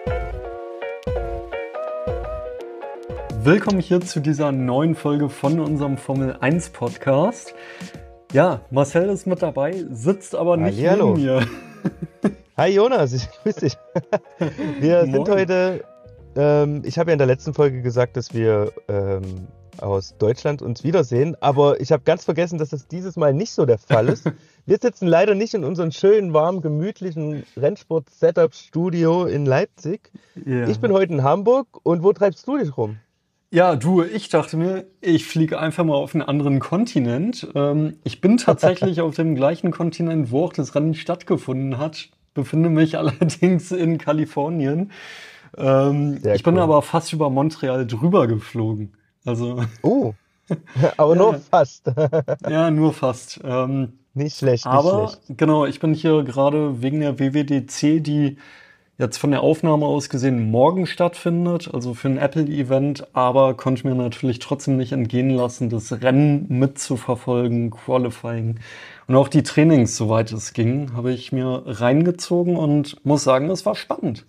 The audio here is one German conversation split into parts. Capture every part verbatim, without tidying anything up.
Willkommen hier zu dieser neuen Folge von unserem Formel eins Podcast. Ja, Marcel ist mit dabei, sitzt aber nicht Hallihallo. neben mir. Hi Jonas, ich grüße dich. Wir Moin. sind heute, ähm, ich habe ja in der letzten Folge gesagt, dass wir ähm, aus Deutschland uns wiedersehen, aber ich habe ganz vergessen, dass das dieses Mal nicht so der Fall ist. Wir sitzen leider nicht in unserem schönen, warmen, gemütlichen Rennsport-Setup-Studio in Leipzig. Ja. Ich bin heute in Hamburg und wo treibst du dich rum? Ja, du, ich dachte mir, ich fliege einfach mal auf einen anderen Kontinent. Ähm, ich bin tatsächlich auf dem gleichen Kontinent, wo auch das Rennen stattgefunden hat, befinde mich allerdings in Kalifornien. Ähm, Sehr ich bin cool. aber fast über Montreal drüber geflogen. Also, Oh, aber Ja. nur fast. ja, nur fast. Ähm, Nicht schlecht, nicht Aber schlecht. genau, ich bin hier gerade wegen der W W D C, die jetzt von der Aufnahme aus gesehen morgen stattfindet, also für ein Apple-Event, aber konnte mir natürlich trotzdem nicht entgehen lassen, das Rennen mitzuverfolgen, Qualifying und auch die Trainings, soweit es ging, habe ich mir reingezogen und muss sagen, es war spannend.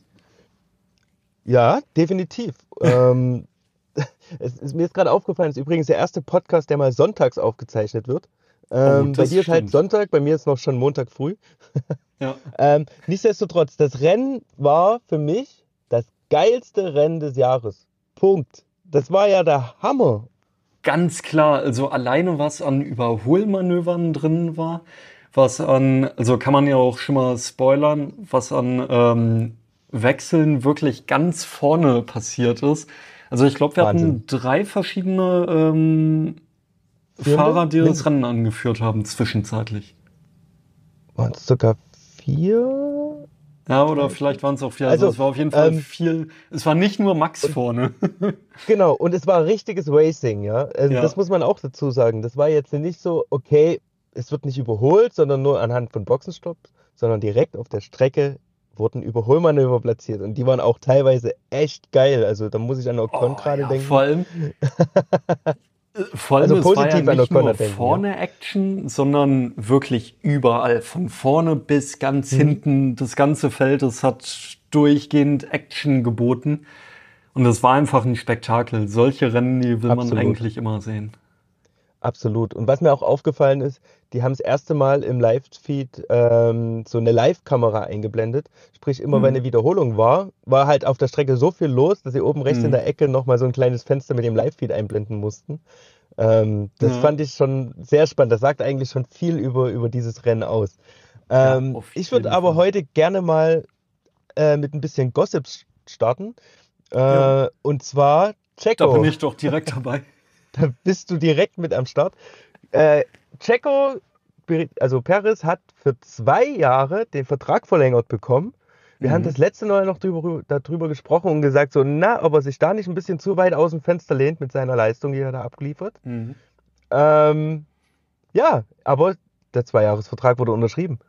Ja, definitiv. ähm, es ist mir jetzt gerade aufgefallen, es ist übrigens der erste Podcast, der mal sonntags aufgezeichnet wird. Ähm, bei das dir ist halt stimmt. Sonntag, bei mir ist noch schon Montag früh. Ja, Ähm, nichtsdestotrotz, das Rennen war für mich das geilste Rennen des Jahres. Punkt. Das war ja der Hammer. ganz klar, also alleine was an Überholmanövern drin war, was an, also kann man ja auch schon mal spoilern, was an ähm, Wechseln wirklich ganz vorne passiert ist. Also ich glaube, wir Wahnsinn. hatten drei verschiedene ähm, Führende? Fahrer, die Nee, das Rennen angeführt haben, zwischenzeitlich. waren es sogar vier? Ja, oder vielleicht waren es auch vier. Also, Also, es war auf jeden Fall ähm, viel. Es war nicht nur Max vorne. genau, und es war richtiges Racing, ja. Also Ja, das muss man auch dazu sagen. Das war jetzt nicht so, okay, es wird nicht überholt, sondern nur anhand von Boxenstopps, sondern direkt auf der Strecke wurden Überholmanöver platziert und die waren auch teilweise echt geil. Also da muss ich an Ocon oh, gerade ja, denken. vor allem. Vor allem, Also es war ja positiv an nicht Ocon nur denken, ja. vorne Action, sondern wirklich überall. Von vorne bis ganz Mhm. hinten. Das ganze Feld, es hat durchgehend Action geboten. Und es war einfach ein Spektakel. Solche Rennen, die will man Absolut. eigentlich immer sehen. Absolut. Und was mir auch aufgefallen ist, die haben das erste Mal im Live-Feed ähm, so eine Live-Kamera eingeblendet. Sprich, immer wenn Mhm. eine Wiederholung war, war halt auf der Strecke so viel los, dass sie oben rechts in Mhm. der Ecke nochmal so ein kleines Fenster mit dem Live-Feed einblenden mussten. Ähm, das Ja, fand ich schon sehr spannend. Das sagt eigentlich schon viel über, über dieses Rennen aus. ja, Ähm, auf ich würde jeden aber Fall. heute gerne mal äh, mit ein bisschen Gossip starten. Ja, Äh, und zwar da bin Checo. ich doch direkt dabei. Da bist du direkt mit am Start. Äh, Checo, also Perez, hat für zwei Jahre den Vertrag verlängert bekommen. Wir haben Mhm. das letzte Mal noch drüber, darüber gesprochen und gesagt, so, na, ob er sich da nicht ein bisschen zu weit aus dem Fenster lehnt mit seiner Leistung, die er da abgeliefert. Mhm. Ähm, ja, aber der Zweijahresvertrag wurde unterschrieben.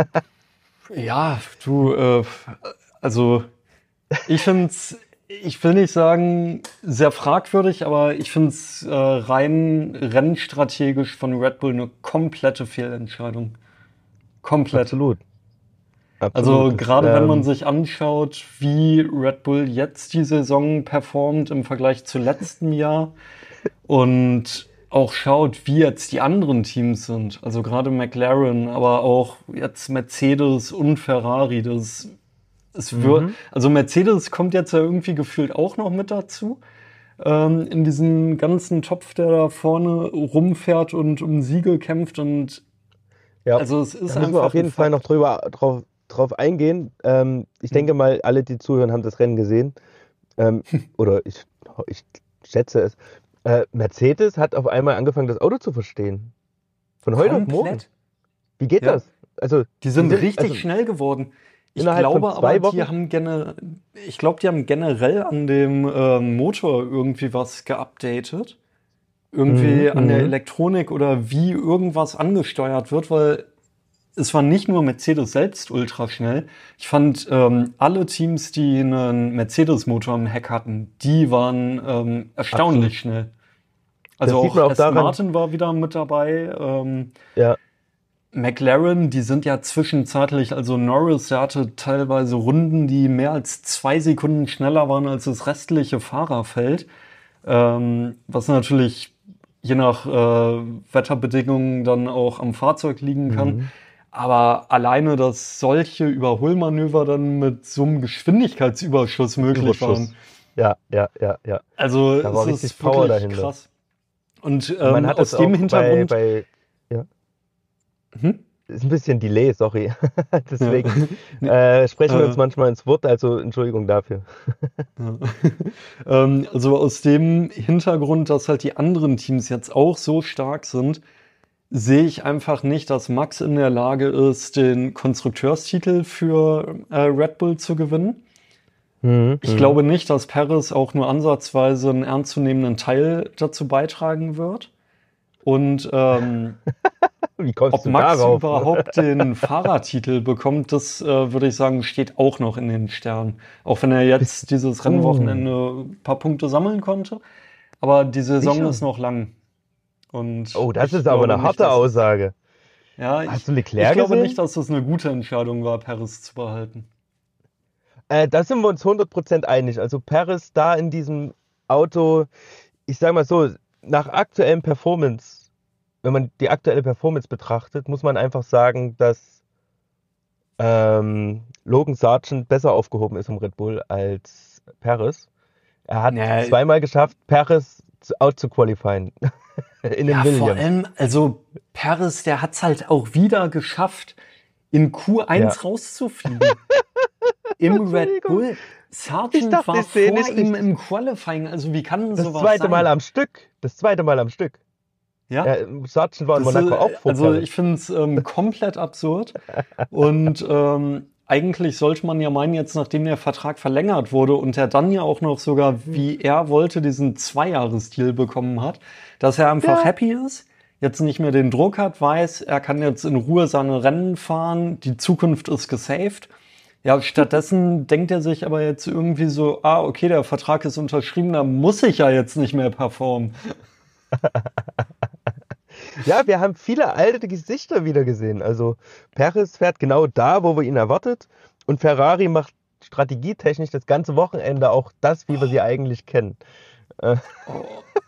Ja, du, äh, also ich finde es, ich will nicht sagen, sehr fragwürdig, aber ich finde es äh, rein rennstrategisch von Red Bull eine komplette Fehlentscheidung. Komplett. Absolut, absolut. Also Das, gerade wenn man ähm, sich anschaut, wie Red Bull jetzt die Saison performt im Vergleich zu letztem Jahr und auch schaut, wie jetzt die anderen Teams sind. Also gerade McLaren, aber auch jetzt Mercedes und Ferrari. Das es wird, mhm. also Mercedes kommt jetzt ja irgendwie gefühlt auch noch mit dazu. Ähm, in diesen ganzen Topf, der da vorne rumfährt und um Siege kämpft. Und Ja, also es ist da müssen wir auf einfach ein jeden Fall noch Fakt. drüber, drauf, drauf eingehen. Ähm, ich Hm. denke mal, alle, die zuhören, haben das Rennen gesehen. Ähm, oder ich, ich schätze es. Äh, Mercedes hat auf einmal angefangen, das Auto zu verstehen. Von heute auf morgen. Komplett. Wie geht Ja. das? Also, Die die sind sind richtig also schnell geworden. Ich innerhalb von glaube aber, zwei die Wochen. haben gene, ich glaube, die haben generell an dem ähm, Motor irgendwie was geupdatet. Mhm, Irgendwie an der mhm. Elektronik oder wie irgendwas angesteuert wird, weil es war nicht nur Mercedes selbst ultra schnell. Ich fand, ähm, alle Teams, die einen Mercedes-Motor im Heck hatten, die waren ähm, Absolut. erstaunlich schnell. Also Das sieht man auch auch Aston daran. Martin war wieder mit dabei. Ähm, Ja, McLaren, die sind ja zwischenzeitlich, also Norris, der hatte teilweise Runden, die mehr als zwei Sekunden schneller waren als das restliche Fahrerfeld, ähm, was natürlich je nach äh, Wetterbedingungen dann auch am Fahrzeug liegen kann. Mhm. Aber alleine, dass solche Überholmanöver dann mit so einem Geschwindigkeitsüberschuss möglich Überschuss. waren. Ja, ja, ja, ja. Also Da war es richtig ist Power wirklich dahinter. krass. Und Und man ähm, hat aus es dem auch Hintergrund. bei, bei ja, Hm? ist ein bisschen Delay, sorry. Deswegen Ja. äh, sprechen wir uns Äh, manchmal ins Wort, also Entschuldigung dafür. ja. ähm, also aus dem Hintergrund, dass halt die anderen Teams jetzt auch so stark sind, sehe ich einfach nicht, dass Max in der Lage ist, den Konstrukteurstitel für äh, Red Bull zu gewinnen. Mhm, Ich mhm. glaube nicht, dass Perez auch nur ansatzweise einen ernstzunehmenden Teil dazu beitragen wird. Und ähm, Wie kommst ob du Max darauf? überhaupt den Fahrertitel bekommt, das äh, würde ich sagen, steht auch noch in den Sternen. Auch wenn er jetzt dieses Rennwochenende ein paar Punkte sammeln konnte. Aber die Saison Sicher? ist noch lang. Und Oh, das ich ist aber glaube eine nicht, harte dass es, Aussage. ja, Hast ich, du ich Leclerc glaube nicht, gesehen? dass es eine gute Entscheidung war, Perez zu behalten. Äh, da sind wir uns hundert Prozent einig. Also Perez da in diesem Auto, ich sage mal so, nach aktuellem Performance, wenn man die aktuelle Performance betrachtet, muss man einfach sagen, dass ähm, Logan Sargent besser aufgehoben ist im Red Bull als Perez. Er hat Ja, zweimal geschafft, Perez zu- out zu qualifyen in den ja, vor Williams. allem, also Perez, der hat es halt auch wieder geschafft, in Q eins Ja. rauszufliegen. Im Red Entschuldigung. Bull. Ich Sargent dachte, war ich sehe vor nicht ihm richtig. im Qualifying. Also wie kann denn Das sowas zweite Mal sein? am Stück. Das zweite Mal am Stück. Ja, Ja, Sargent war in das Monaco auch ist, vor also Perez. ich finde es ähm, komplett absurd. Und ähm, eigentlich sollte man ja meinen, jetzt nachdem der Vertrag verlängert wurde und er dann ja auch noch sogar, wie er wollte, diesen Zweijahresdeal bekommen hat, dass er einfach Ja. happy ist, jetzt nicht mehr den Druck hat, weiß, er kann jetzt in Ruhe seine Rennen fahren, die Zukunft ist gesaved. Ja, stattdessen denkt er sich aber jetzt irgendwie so, ah, okay, der Vertrag ist unterschrieben, da muss ich ja jetzt nicht mehr performen. Ja, wir haben viele alte Gesichter wieder gesehen. Also Perez fährt genau da, wo wir ihn erwartet. Und Ferrari macht strategietechnisch das ganze Wochenende auch das, wie wir sie eigentlich kennen. Äh, Oh.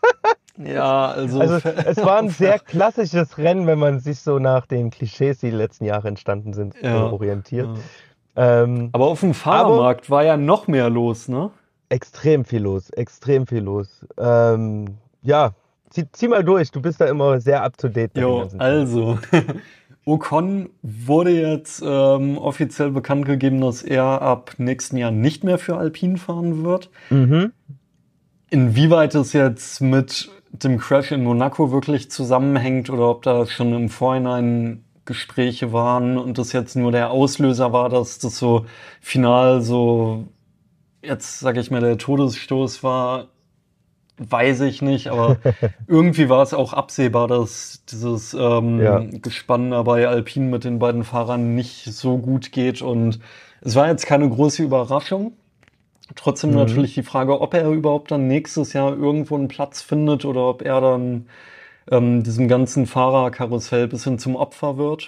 Ja, also, Also es war ein sehr klassisches Rennen, wenn man sich so nach den Klischees, die die letzten Jahre entstanden sind, äh, ja, orientiert. ja. Ähm, Aber auf dem aber Fahrermarkt war ja noch mehr los, ne? extrem viel los, extrem viel los. Ähm, ja, zieh, zieh mal durch, du bist da immer sehr up to date bei den Jo, ganzen Themen. also, Ocon wurde jetzt ähm, offiziell bekannt gegeben, dass er ab nächsten Jahr nicht mehr für Alpine fahren wird. Mhm. Inwieweit es jetzt mit dem Crash in Monaco wirklich zusammenhängt oder ob da schon im Vorhinein Gespräche waren und das jetzt nur der Auslöser war, dass das so final so, jetzt sage ich mal, der Todesstoß war, weiß ich nicht, aber irgendwie war es auch absehbar, dass dieses ähm, Ja. Gespann da bei Alpine mit den beiden Fahrern nicht so gut geht und es war jetzt keine große Überraschung. Trotzdem Mhm. natürlich die Frage, ob er überhaupt dann nächstes Jahr irgendwo einen Platz findet oder ob er dann ähm, diesem ganzen Fahrerkarussell bis hin zum Opfer wird.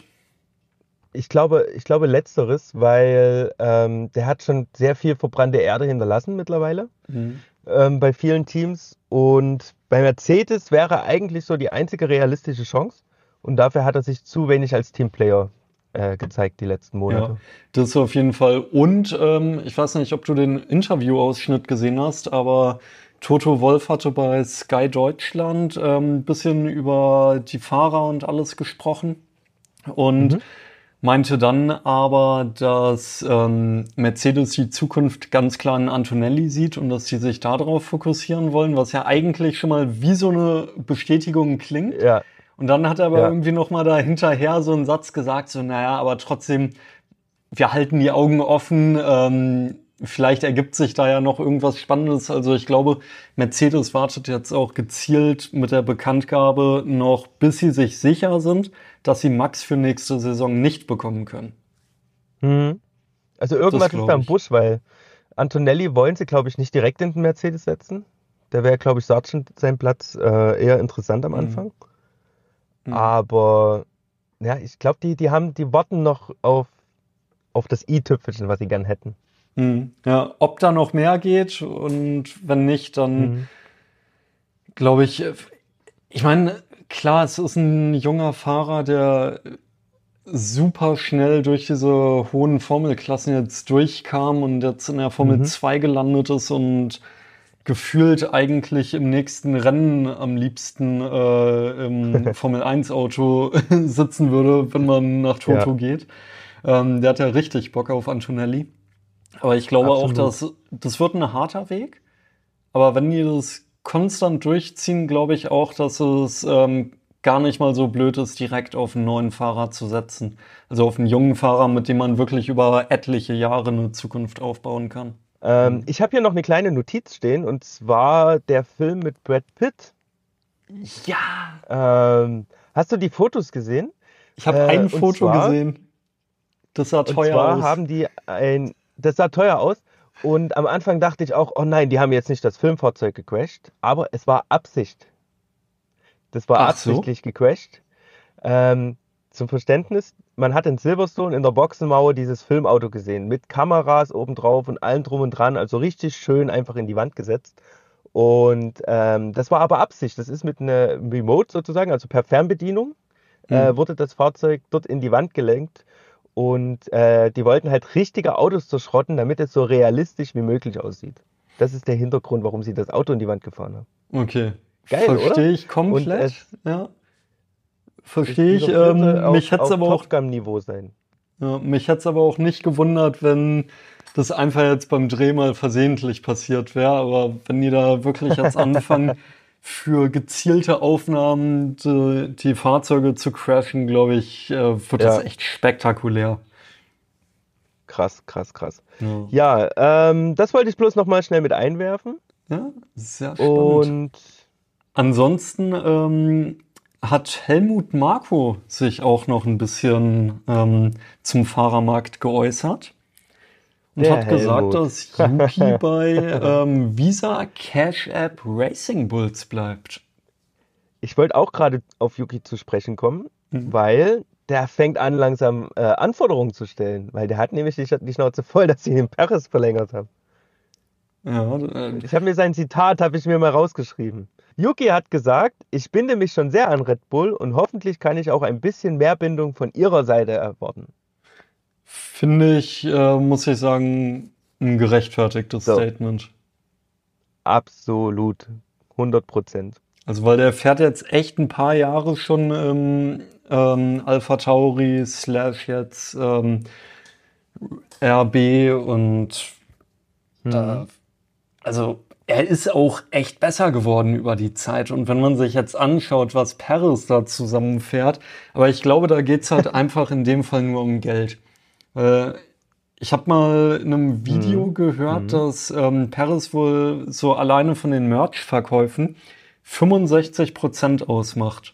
Ich glaube, ich glaube letzteres, weil ähm, der hat schon sehr viel verbrannte Erde hinterlassen mittlerweile Mhm. ähm, bei vielen Teams. Und bei Mercedes wäre eigentlich so die einzige realistische Chance. Und dafür hat er sich zu wenig als Teamplayer äh, gezeigt die letzten Ja, Monate. das auf jeden Fall. Und ähm, ich weiß nicht, ob du den Interviewausschnitt gesehen hast, aber Toto Wolff hatte bei Sky Deutschland ähm, ein bisschen über die Fahrer und alles gesprochen und Mhm. meinte dann aber, dass ähm, Mercedes die Zukunft ganz klar in Antonelli sieht und dass sie sich darauf fokussieren wollen, was ja eigentlich schon mal wie so eine Bestätigung klingt. Ja, Und dann hat er aber ja. irgendwie noch mal da hinterher so einen Satz gesagt, so, naja, aber trotzdem, wir halten die Augen offen, ähm, vielleicht ergibt sich da ja noch irgendwas Spannendes. Also ich glaube, Mercedes wartet jetzt auch gezielt mit der Bekanntgabe noch, bis sie sich sicher sind, dass sie Max für nächste Saison nicht bekommen können. Mhm. Also Das irgendwas ist da glaube im ich. Busch, weil Antonelli wollen sie, glaube ich, nicht direkt in den Mercedes setzen. Da wäre, glaube ich, Sargent sein Platz äh, eher interessant am Mhm. Anfang. Mhm. Aber ja, ich glaube, die, die haben, die warten noch auf, auf das i-Tüpfelchen, was sie gern hätten. Hm. Ja, ob da noch mehr geht und wenn nicht, dann Mhm. glaube ich, äh, ich meine, klar, es ist ein junger Fahrer, der super schnell durch diese hohen Formelklassen jetzt durchkam und jetzt in der Formel Mhm. zwei gelandet ist und gefühlt eigentlich im nächsten Rennen am liebsten äh, im Formel eins Auto sitzen würde, wenn man nach Ja, Toto geht. Ähm, der hat ja richtig Bock auf Antonelli. Aber ich glaube auch, absolut. dass das wird ein harter Weg. Aber wenn die das konstant durchziehen, glaube ich auch, dass es ähm, gar nicht mal so blöd ist, direkt auf einen neuen Fahrer zu setzen. Also auf einen jungen Fahrer, mit dem man wirklich über etliche Jahre eine Zukunft aufbauen kann. Ähm, Mhm. ich habe hier noch eine kleine Notiz stehen und zwar der Film mit Brad Pitt. Ja, Ähm, hast du die Fotos gesehen? ich habe Äh, ein und Foto zwar, gesehen. Das sah und teuer zwar aus. haben die ein, das sah teuer aus. Und am Anfang dachte ich auch, oh nein, die haben jetzt nicht das Filmfahrzeug gecrashed, aber es war Absicht. Das war Ach so? absichtlich gecrashed. Ähm, zum Verständnis, man hat in Silverstone in der Boxenmauer dieses Filmauto gesehen, mit Kameras obendrauf und allem drum und dran, also richtig schön einfach in die Wand gesetzt. Und ähm, das war aber Absicht. Das ist mit einer Remote sozusagen, also per Fernbedienung, Hm. äh, wurde das Fahrzeug dort in die Wand gelenkt. Und äh, die wollten halt richtige Autos zerschrotten, damit es so realistisch wie möglich aussieht. Das ist der Hintergrund, warum sie das Auto in die Wand gefahren haben. Okay. Geil, oder? Verstehe ich Und komplett. es, Ja, es verstehe ich. dieser Film soll Ähm, mich auf, hätte es auf aber auch Top Gun-Niveau sein. Ja, mich hätte es aber auch nicht gewundert, wenn das einfach jetzt beim Dreh mal versehentlich passiert wäre. Aber wenn die da wirklich jetzt anfangen, für gezielte Aufnahmen die, die Fahrzeuge zu crashen, glaube ich, äh, wird das Ja, echt spektakulär. krass, krass, krass. Ja, Ja, ähm, das wollte ich bloß noch mal schnell mit einwerfen. ja, sehr spannend. Und Ansonsten ähm, hat Helmut Marko sich auch noch ein bisschen ähm, zum Fahrermarkt geäußert. Und der hat gesagt, Helmut. dass Yuki bei ähm, Visa Cash App Racing Bulls bleibt. Ich wollte auch gerade auf Yuki zu sprechen kommen, Hm. weil der fängt an, langsam äh, Anforderungen zu stellen. Weil der hat nämlich die, die Schnauze voll, dass sie den Perez verlängert haben. Ja, äh, Ich habe mir sein Zitat, habe ich mir mal rausgeschrieben. Yuki hat gesagt, ich binde mich schon sehr an Red Bull und hoffentlich kann ich auch ein bisschen mehr Bindung von ihrer Seite erwarten. finde ich, äh, muss ich sagen, ein gerechtfertigtes So, Statement. absolut. hundert Prozent. Also, weil der fährt jetzt echt ein paar Jahre schon im ähm, Alpha Tauri slash jetzt ähm, R B und äh, Mhm. also er ist auch echt besser geworden über die Zeit. Und wenn man sich jetzt anschaut, was Paris da zusammenfährt, aber ich glaube, da geht's halt einfach in dem Fall nur um Geld. Äh, ich habe mal in einem Video Mhm. gehört, Mhm. dass ähm, Paris wohl so alleine von den Merch-Verkäufen fünfundsechzig Prozent ausmacht.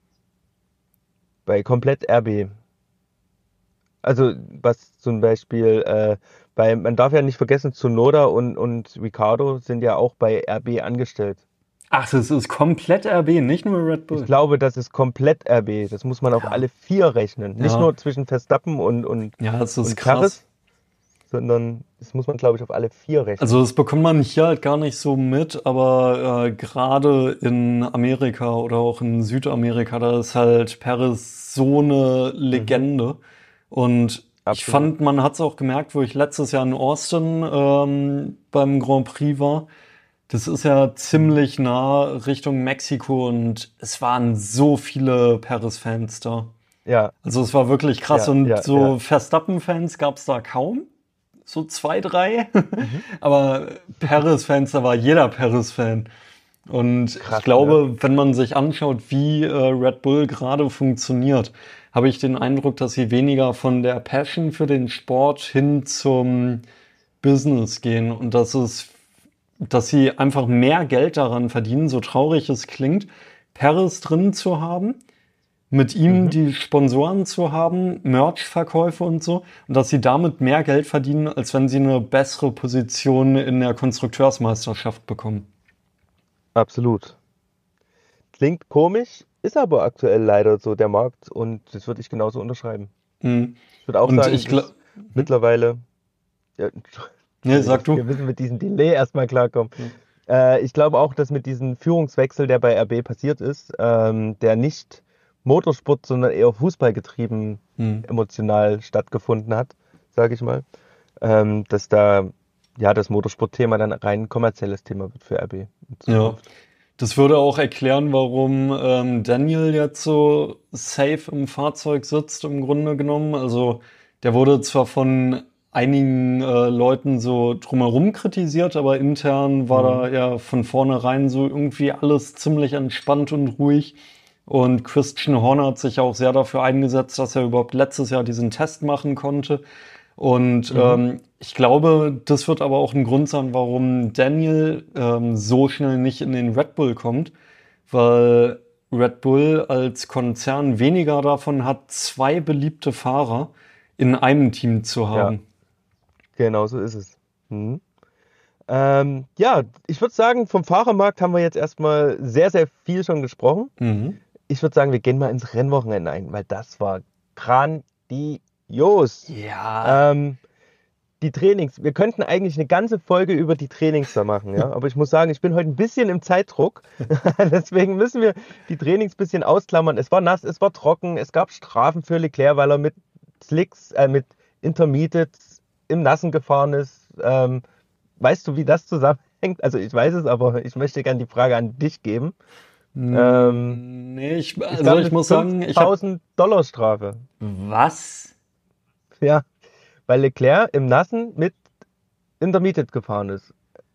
Bei komplett R B. Also was zum Beispiel äh, bei, man darf ja nicht vergessen, Tsunoda und, und Ricciardo sind ja auch bei R B angestellt. Ach, das ist komplett R B, nicht nur Red Ich Bull. glaube, das ist komplett R B. Das muss man auf Ja, alle vier rechnen. Nicht ja, nur zwischen Verstappen und, und, ja, das ist und krass. Perez, sondern das muss man, glaube ich, auf alle vier Also rechnen. das bekommt man hier halt gar nicht so mit, aber äh, gerade in Amerika oder auch in Südamerika, da ist halt Perez so eine Mhm, Legende. Und ich absolut. fand, man hat es auch gemerkt, wo ich letztes Jahr in Austin ähm, beim Grand Prix war. Das ist ja Mhm. ziemlich nah Richtung Mexiko und es waren so viele Perez-Fans da. Ja, Also es war wirklich krass ja, und ja, ja. so Verstappen-Fans gab es da kaum, so zwei, drei. Mhm. Aber Paris-Fans, da war jeder Paris-Fan. Und ich Krass, ne? glaube, wenn man sich anschaut, wie äh, Red Bull gerade funktioniert, habe ich den Eindruck, dass sie weniger von der Passion für den Sport hin zum Business gehen und dass es, dass sie einfach mehr Geld daran verdienen, so traurig es klingt, Paris drin zu haben, mit ihm Mhm. die Sponsoren zu haben, Merch-Verkäufe und so, und dass sie damit mehr Geld verdienen, als wenn sie eine bessere Position in der Konstrukteursmeisterschaft bekommen. Absolut. Klingt komisch, ist aber aktuell leider so der Markt und das würde ich genauso unterschreiben. Mhm. Ich würde auch Und sagen, ich glaube, dass mittlerweile, ja, nee, Entschuldigung, sag du. wir müssen mit diesem Delay erstmal klarkommen. Ja. Äh, ich glaube auch, dass mit diesem Führungswechsel, der bei R B passiert ist, ähm, der nicht Motorsport, sondern eher Fußball getrieben Mhm. emotional stattgefunden hat, sage ich mal, ähm, dass da ja das Motorsportthema dann ein rein kommerzielles Thema wird für R B in Ja. Zukunft. Das würde auch erklären, warum ähm, Daniel jetzt so safe im Fahrzeug sitzt, im Grunde genommen. Also der wurde zwar von einigen äh, Leuten so drumherum kritisiert, aber intern war da Mhm. ja von vornherein so irgendwie alles ziemlich entspannt und ruhig. Und Christian Horner hat sich auch sehr dafür eingesetzt, dass er überhaupt letztes Jahr diesen Test machen konnte. Und Mhm. ähm, ich glaube, das wird aber auch ein Grund sein, warum Daniel ähm, so schnell nicht in den Red Bull kommt, weil Red Bull als Konzern weniger davon hat, zwei beliebte Fahrer in einem Team zu Ja, haben. genau so ist es. Mhm. Ähm, ja, ich würde sagen, vom Fahrermarkt haben wir jetzt erstmal sehr, sehr viel schon gesprochen. Mhm. Ich würde sagen, wir gehen mal ins Rennwochenende ein, weil das war grandios. Ja. Ähm, die Trainings, wir könnten eigentlich eine ganze Folge über die Trainings da machen, ja. Aber ich muss sagen, ich bin heute ein bisschen im Zeitdruck. Deswegen müssen wir die Trainings ein bisschen ausklammern. Es war nass, es war trocken, es gab Strafen für Leclerc, weil er mit Slicks, äh, mit Intermediates im Nassen gefahren ist. Ähm, weißt du, wie das zusammenhängt? Also ich weiß es, aber ich möchte gerne die Frage an dich geben. Ähm, Mm, Nee, ich, es also gab ich eine muss sagen, ich habe. fünftausend Dollar Strafe. Was? Ja, weil Leclerc im Nassen mit Intermediate gefahren ist.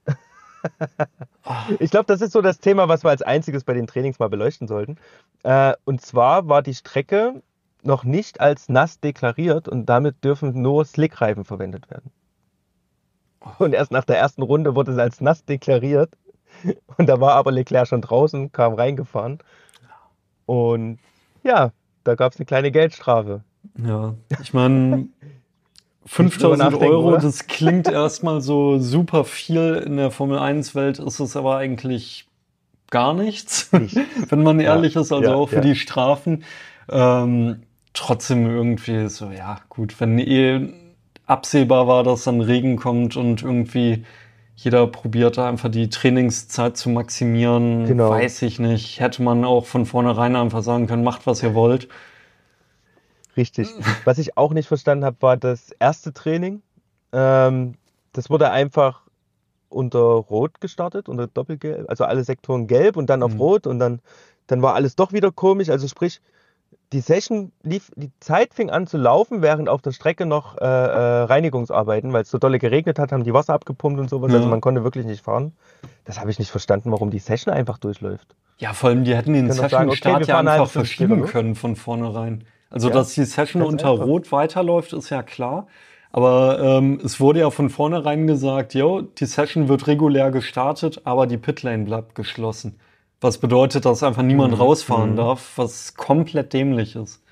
Ah, Ich glaube, das ist so das Thema, was wir als einziges bei den Trainings mal beleuchten sollten. Äh, und zwar war die Strecke noch nicht als nass deklariert und damit dürfen nur Slickreifen verwendet werden. Und erst nach der ersten Runde wurde es als nass deklariert. Und da war aber Leclerc schon draußen, kam reingefahren. Und ja, da gab es eine kleine Geldstrafe. ja, ich meine, Nicht drüber fünftausend nachdenken, Euro, oder? das klingt erstmal so super viel. In der Formel eins Welt ist es aber eigentlich gar nichts, Nichts. wenn man Ja, ehrlich ist, also ja, auch für ja. die Strafen. Ähm, trotzdem irgendwie so, ja, gut, wenn eh absehbar war, dass dann Regen kommt und irgendwie jeder probiert da einfach die Trainingszeit zu maximieren, Genau. weiß ich nicht. Hätte man auch von vornherein einfach sagen können, macht, was ihr wollt. Richtig. Was ich auch nicht verstanden habe, war das erste Training. Ähm, das wurde einfach unter Rot gestartet, unter Doppelgelb, also alle Sektoren gelb und dann auf Hm. Rot und dann, dann war alles doch wieder komisch. Also sprich, die Session lief, die Zeit fing an zu laufen, während auf der Strecke noch äh, äh, Reinigungsarbeiten, weil es so dolle geregnet hat, haben die Wasser abgepumpt und sowas. Also Ja. man konnte wirklich nicht fahren. Das habe ich nicht verstanden, warum die Session einfach durchläuft. Ja, vor allem, die hätten Die den können doch sagen, okay, wir Session-Start ja fahren eine halbe einfach Stunde später verschieben los. können von vornherein. Also, Ja, dass die Session ganz unter einfach. Rot weiterläuft, ist ja klar. Aber ähm, es wurde ja von vornherein gesagt, jo, die Session wird regulär gestartet, aber die Pitlane bleibt geschlossen. Was bedeutet, dass einfach niemand Mhm, rausfahren mhm. darf, was komplett dämlich ist.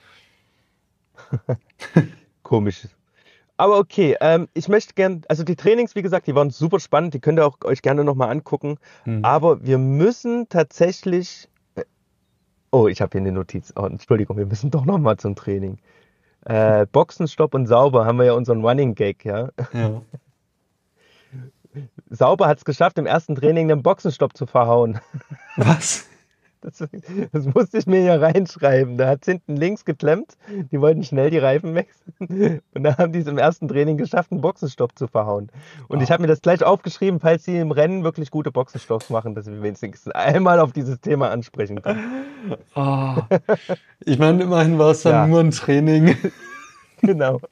Komisch. Aber okay, ähm, ich möchte gern, also die Trainings, wie gesagt, die waren super spannend, die könnt ihr auch euch gerne nochmal angucken. Hm. Aber wir müssen tatsächlich. Oh, ich habe hier eine Notiz. Oh, Entschuldigung, wir müssen doch nochmal zum Training. Äh, Boxenstopp und Sauber haben wir ja unseren Running Gag, ja. Ja. Sauber hat es geschafft, im ersten Training einen Boxenstopp zu verhauen. Was? Das, das musste ich mir ja reinschreiben. Da hat es hinten links geklemmt. Die wollten schnell die Reifen wechseln. Und da haben die es im ersten Training geschafft, einen Boxenstopp zu verhauen. Und ich Ah. habe mir das gleich aufgeschrieben, falls sie im Rennen wirklich gute Boxenstopps machen, dass wir wenigstens einmal auf dieses Thema ansprechen können. Ah. Ich meine, immerhin war es dann Ja, nur ein Training. genau.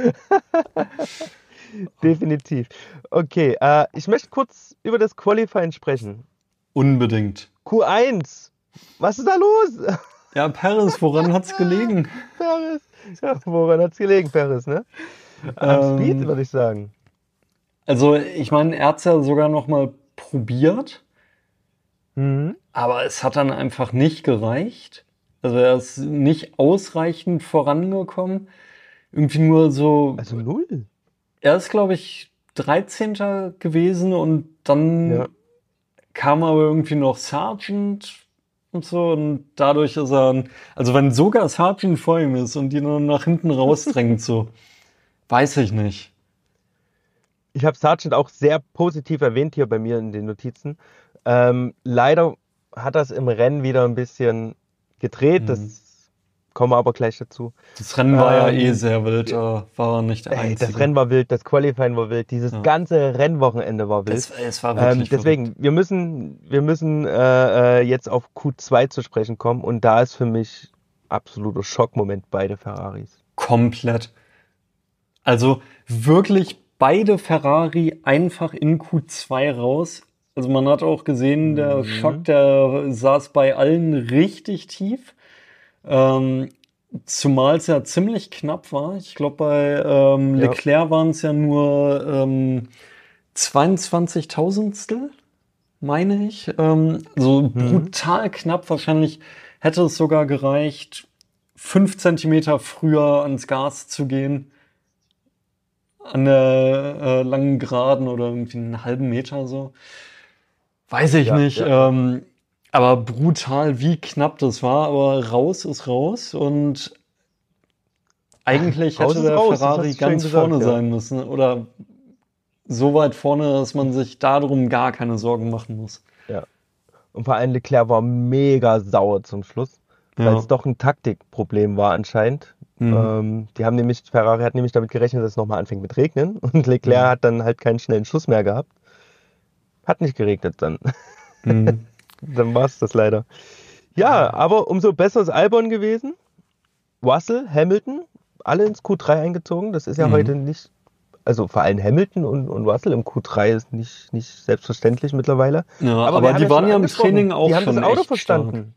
Definitiv. Okay, äh, ich möchte kurz über das Qualifying sprechen. Unbedingt. Q eins. Was ist da los? Ja, Paris, woran hat's gelegen? Paris. Ja, woran hat es gelegen, Paris, ne? Am Speed, Ähm, würde ich sagen. Also, ich meine, er hat es ja sogar noch mal probiert, Mhm. aber es hat dann einfach nicht gereicht. Also er ist nicht ausreichend vorangekommen. Irgendwie nur so, Also null. er ist, glaube ich, dreizehnter gewesen und Ja. dann kam aber irgendwie noch Sargent und so und dadurch ist er, ein, also wenn sogar Sargent vor ihm ist und ihn dann nach hinten rausdrängt, so, weiß ich nicht. Ich habe Sargent auch sehr positiv erwähnt hier bei mir in den Notizen. Ähm, leider hat das im Rennen wieder ein bisschen gedreht, Mhm. das kommen wir aber gleich dazu. Das Rennen war ja Ähm, eh sehr wild, da war er nicht der Ey, Einzige. das Rennen war wild, das Qualifying war wild, dieses Ja. ganze Rennwochenende war wild. Das, es war wirklich Ähm, deswegen, verrückt. wir müssen, wir müssen äh, äh, jetzt auf Q zwei zu sprechen kommen und da ist für mich absoluter Schockmoment beide Ferraris. Komplett. Also wirklich beide Ferrari einfach in Q zwei raus. Also man hat auch gesehen, der Mhm. Schock, der saß bei allen richtig tief. Ähm, zumal es ja ziemlich knapp war. Ich glaube, bei ähm, Ja. Leclerc waren es ja nur ähm, zweiundzwanzigtausendstel, meine ich. Ähm, so Mhm. brutal knapp. Wahrscheinlich hätte es sogar gereicht, fünf Zentimeter früher ans Gas zu gehen. An der äh, langen Geraden oder irgendwie einen halben Meter so. Weiß ich Ja, nicht. ja, ja. Ähm, aber brutal, wie knapp das war. Aber raus ist raus. Und eigentlich Raus hätte ist der raus, das Ferrari hast du schön ganz gesagt, vorne ja. sein müssen. Oder so weit vorne, dass man sich darum gar keine Sorgen machen muss. Ja. Und vor allem Leclerc war mega sauer zum Schluss, weil Ja. es doch ein Taktikproblem war anscheinend. Mhm. Ähm, die haben nämlich, Ferrari hat nämlich damit gerechnet, dass es nochmal anfängt mit Regnen und Leclerc Mhm. hat dann halt keinen schnellen Schuss mehr gehabt. Hat nicht geregnet dann. Mhm. Dann war es das leider. Ja, aber umso besser ist Albon gewesen. Russell, Hamilton, alle ins Q drei eingezogen. Das ist ja Mhm. heute nicht, also vor allem Hamilton und, und Russell im Q drei ist nicht, nicht selbstverständlich mittlerweile. Ja, Aber, aber wir haben die ja waren schon ja im angesprochen, Training auch die haben das schon Auto echt verstanden.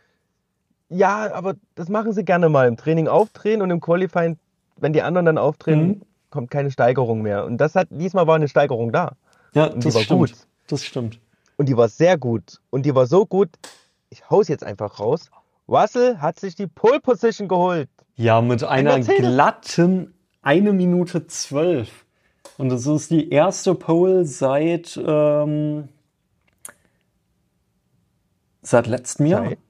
Ja, aber das machen sie gerne mal. Im Training aufdrehen und im Qualifying, wenn die anderen dann aufdrehen, Mhm. kommt keine Steigerung mehr. Und das hat, diesmal war eine Steigerung da. Ja, Und die das war stimmt. gut. Das stimmt. Und die war sehr gut. Und die war so gut, ich hau's jetzt einfach raus. Russell hat sich die Pole Position geholt. Ja, mit einer Mercedes. glatten eine Minute zwölf. Und das ist die erste Pole seit, ähm, seit letztem Jahr. Zeit.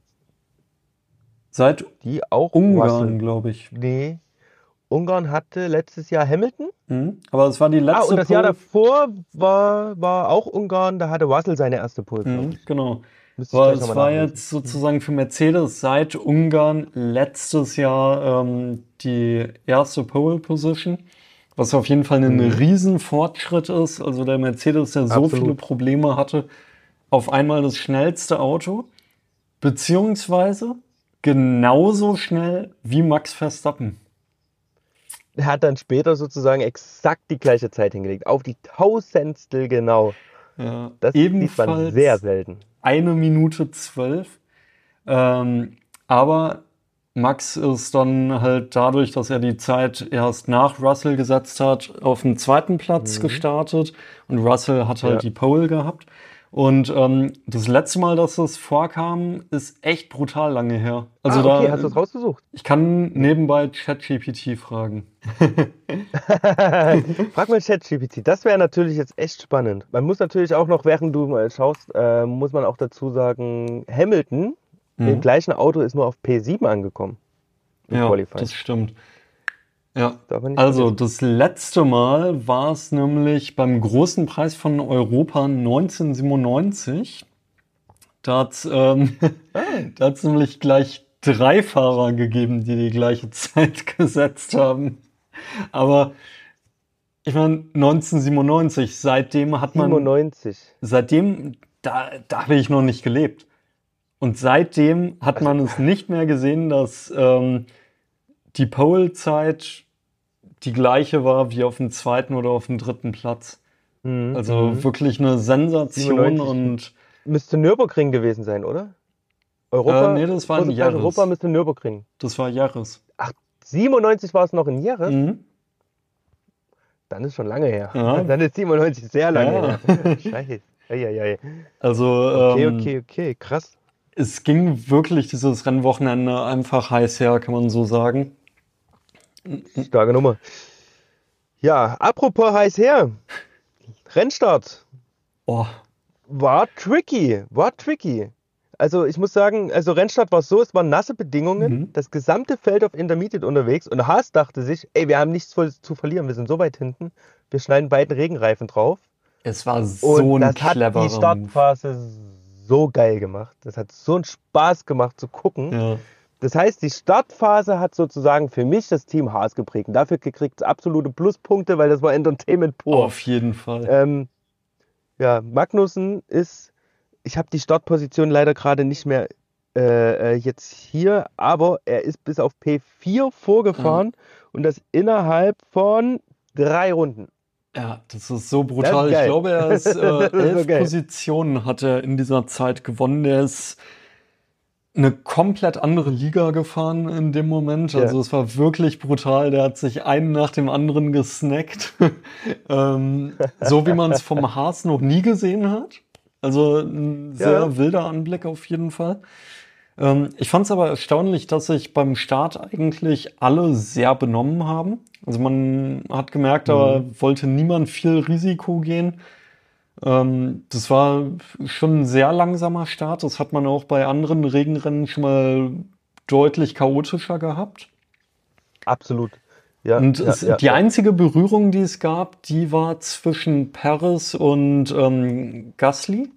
Seit Die auch Ungarn, Russell. glaube ich. Nee. Ungarn hatte letztes Jahr Hamilton. Mhm. Aber es war die letzte Ah, und das Pole. Jahr davor war, war auch Ungarn. Da hatte Russell seine erste Pole, glaube Mhm, ich. genau. Müsste ich Aber gleich es nochmal war nachlesen. jetzt sozusagen für Mercedes seit Ungarn letztes Jahr ähm, die erste Pole Position, was auf jeden Fall ein Mhm. Riesenfortschritt ist. Also der Mercedes, der so Absolut. viele Probleme hatte, auf einmal das schnellste Auto, beziehungsweise genauso schnell wie Max Verstappen. Er hat dann später sozusagen exakt die gleiche Zeit hingelegt. Auf die Tausendstel genau. Ja, Das sieht man ebenfalls sehr selten. eine Minute zwölf. Ähm, aber Max ist dann halt dadurch, dass er die Zeit erst nach Russell gesetzt hat, auf den zweiten Platz Mhm. gestartet und Russell hat halt Ja. die Pole gehabt. Und ähm, das letzte Mal, dass das vorkam, ist echt brutal lange her. Also Ah, okay, da, hast du es rausgesucht? ich kann nebenbei ChatGPT fragen. Frag mal ChatGPT. Das wäre natürlich jetzt echt spannend. Man muss natürlich auch noch, während du mal schaust, äh, muss man auch dazu sagen, Hamilton mit dem Mhm. gleichen Auto ist nur auf P sieben angekommen im Ja, Qualifying. das stimmt. Ja, Darf man nicht also vergessen. das letzte Mal war es nämlich beim großen Preis von Europa neunzehnhundertsiebenundneunzig. Da hat es ähm, Ah, da hat's nämlich gleich drei Fahrer gegeben, die die gleiche Zeit gesetzt haben. Aber ich meine, neunzehnhundertsiebenundneunzig, seitdem hat man, siebenundneunzig. seitdem, da, da habe ich noch nicht gelebt. Und seitdem hat Also, man es nicht mehr gesehen, dass ähm, die Pole-Zeit die gleiche war wie auf dem zweiten oder auf dem dritten Platz. mhm, Also mhm. wirklich eine Sensation siebenundneunzig und müsste Nürburgring gewesen sein, oder? äh, Europa, nee, das war ein großer Preis Europa Jahres. müsste Nürburgring. Das war Jahres. Ach, siebenundneunzig war es noch in Jerez? Mhm. Dann ist schon lange her. Ja, Dann ist siebenundneunzig sehr lange ja. her. Scheiße. Eieiei. Also Okay, ähm, okay, okay, krass. es ging wirklich dieses Rennwochenende einfach heiß her, kann man so sagen. Starke Nummer. Ja, apropos heiß her. Rennstart Oh, war tricky, war tricky. Also ich muss sagen, also Rennstart war es so, es waren nasse Bedingungen, Mhm. das gesamte Feld auf Intermediate unterwegs und Haas dachte sich, ey, wir haben nichts voll zu verlieren, wir sind so weit hinten, wir schneiden beiden Regenreifen drauf Es war so und ein das hat die cleverer Move. Startphase so geil gemacht. Das hat so einen Spaß gemacht zu gucken. Ja, Das heißt, die Startphase hat sozusagen für mich das Team Haas geprägt. Und dafür kriegt es absolute Pluspunkte, weil das war Entertainment pur. auf jeden Fall. Ähm, ja, Magnussen ist, ich habe die Startposition leider gerade nicht mehr äh, äh, jetzt hier, aber er ist bis auf P vier vorgefahren und das innerhalb von drei Runden. Ja, das ist so Das brutal. ist Ich geil. glaube, er ist äh, Das ist so elf geil. Positionen hat er in dieser Zeit gewonnen. Der ist eine komplett andere Liga gefahren in dem Moment. Ja, Also es war wirklich brutal. Der hat sich einen nach dem anderen gesnackt. ähm, so wie man es vom Haas noch nie gesehen hat. Also ein ja, ja. sehr wilder Anblick auf jeden Fall. Ähm, ich fand es aber erstaunlich, dass sich beim Start eigentlich alle sehr benommen haben. Also man hat gemerkt, da Mhm. wollte niemand viel Risiko gehen. Ähm, das war schon ein sehr langsamer Start. Das hat man auch bei anderen Regenrennen schon mal deutlich chaotischer gehabt. Absolut. Ja, Und ja, es, ja, die ja. einzige Berührung, die es gab, die war zwischen Perez und ähm, Gasly,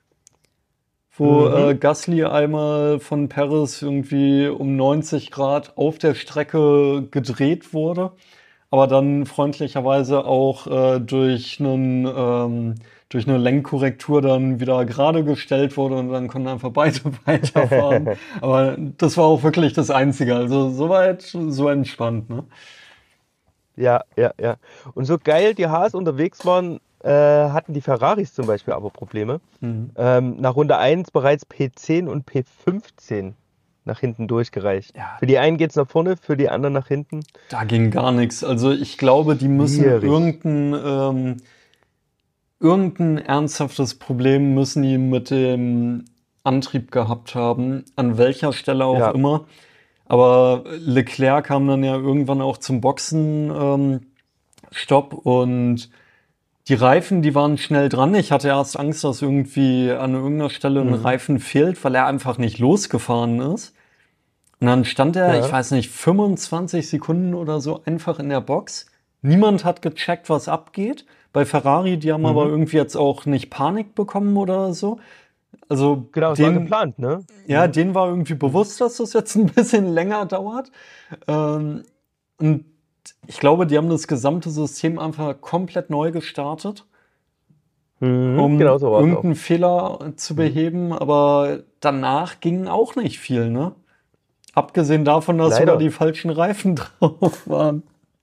wo Mhm. äh, Gasly einmal von Perez irgendwie um neunzig Grad auf der Strecke gedreht wurde, aber dann freundlicherweise auch äh, durch einen, ähm, durch eine Lenkkorrektur dann wieder gerade gestellt wurde und dann konnten einfach beide weiterfahren. Aber das war auch wirklich das Einzige. Also soweit so entspannt, ne? Ja, ja, ja. Und so geil die Haas unterwegs waren, äh, hatten die Ferraris zum Beispiel aber Probleme. Mhm. Ähm, nach Runde eins bereits P zehn und P fünfzehn nach hinten durchgereicht. Ja, Für die einen geht's nach vorne, für die anderen nach hinten. da ging gar nichts. Also ich glaube, die müssen Schwierig. irgendein, ähm, irgendein ernsthaftes Problem müssen die mit dem Antrieb gehabt haben, an welcher Stelle auch Ja. immer. Aber Leclerc kam dann ja irgendwann auch zum Boxen ähm, Stopp und die Reifen, die waren schnell dran. Ich hatte erst Angst, dass irgendwie an irgendeiner Stelle ein Mhm. Reifen fehlt, weil er einfach nicht losgefahren ist. Und dann stand er, ich Ja. weiß nicht, fünfundzwanzig Sekunden oder so einfach in der Box. Niemand hat gecheckt, was abgeht. Bei Ferrari, die haben aber Mhm. irgendwie jetzt auch nicht Panik bekommen oder so. Also Genau, es war den, geplant, ne? ja, Mhm. denen war irgendwie Mhm. bewusst, dass das jetzt ein bisschen länger dauert. Ähm, und ich glaube, die haben das gesamte System einfach komplett neu gestartet, Mhm. um Genau so war es auch. irgendeinen Fehler zu Mhm. beheben. Aber danach ging auch nicht viel, ne? Abgesehen davon, dass sogar Leider. die falschen Reifen drauf waren.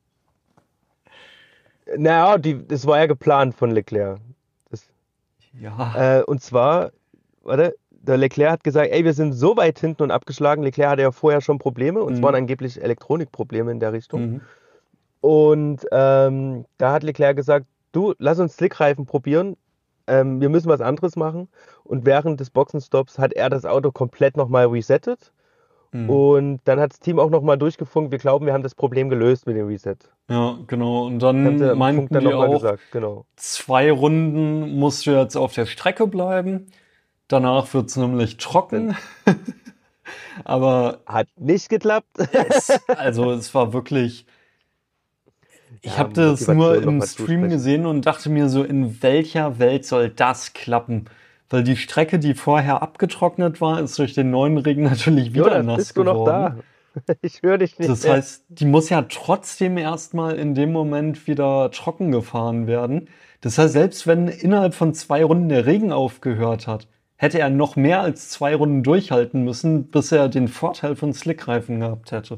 Naja, die, das war ja geplant von Leclerc. Das, Ja. äh, und zwar, warte, der Leclerc hat gesagt, ey, wir sind so weit hinten und abgeschlagen. Leclerc hatte ja vorher schon Probleme, und zwar Mhm. angeblich Elektronikprobleme in der Richtung. Mhm. Und ähm, da hat Leclerc gesagt, du, lass uns Slickreifen probieren. Ähm, wir müssen was anderes machen. Und während des Boxenstopps hat er das Auto komplett nochmal resettet. Mhm. Und dann hat das Team auch nochmal durchgefunkt, wir glauben, wir haben das Problem gelöst mit dem Reset. Ja, genau. Und Das haben sie dann am Funk meinten dann die nochmal auch, gesagt, genau. zwei Runden musst du jetzt auf der Strecke bleiben. Danach wird's nämlich Dann trocken. Aber hat nicht geklappt. es, also es war wirklich, ich Ja, habe das nur Motivation im nochmal Stream zusprechen. gesehen und dachte mir so, in welcher Welt soll das klappen? Weil die Strecke, die vorher abgetrocknet war, ist durch den neuen Regen natürlich wieder Jonas, nass bist du noch geworden. da? Ich höre dich nicht Das mehr. heißt, die muss ja trotzdem erstmal in dem Moment wieder trocken gefahren werden. Das heißt, selbst wenn innerhalb von zwei Runden der Regen aufgehört hat, hätte er noch mehr als zwei Runden durchhalten müssen, bis er den Vorteil von Slickreifen gehabt hätte.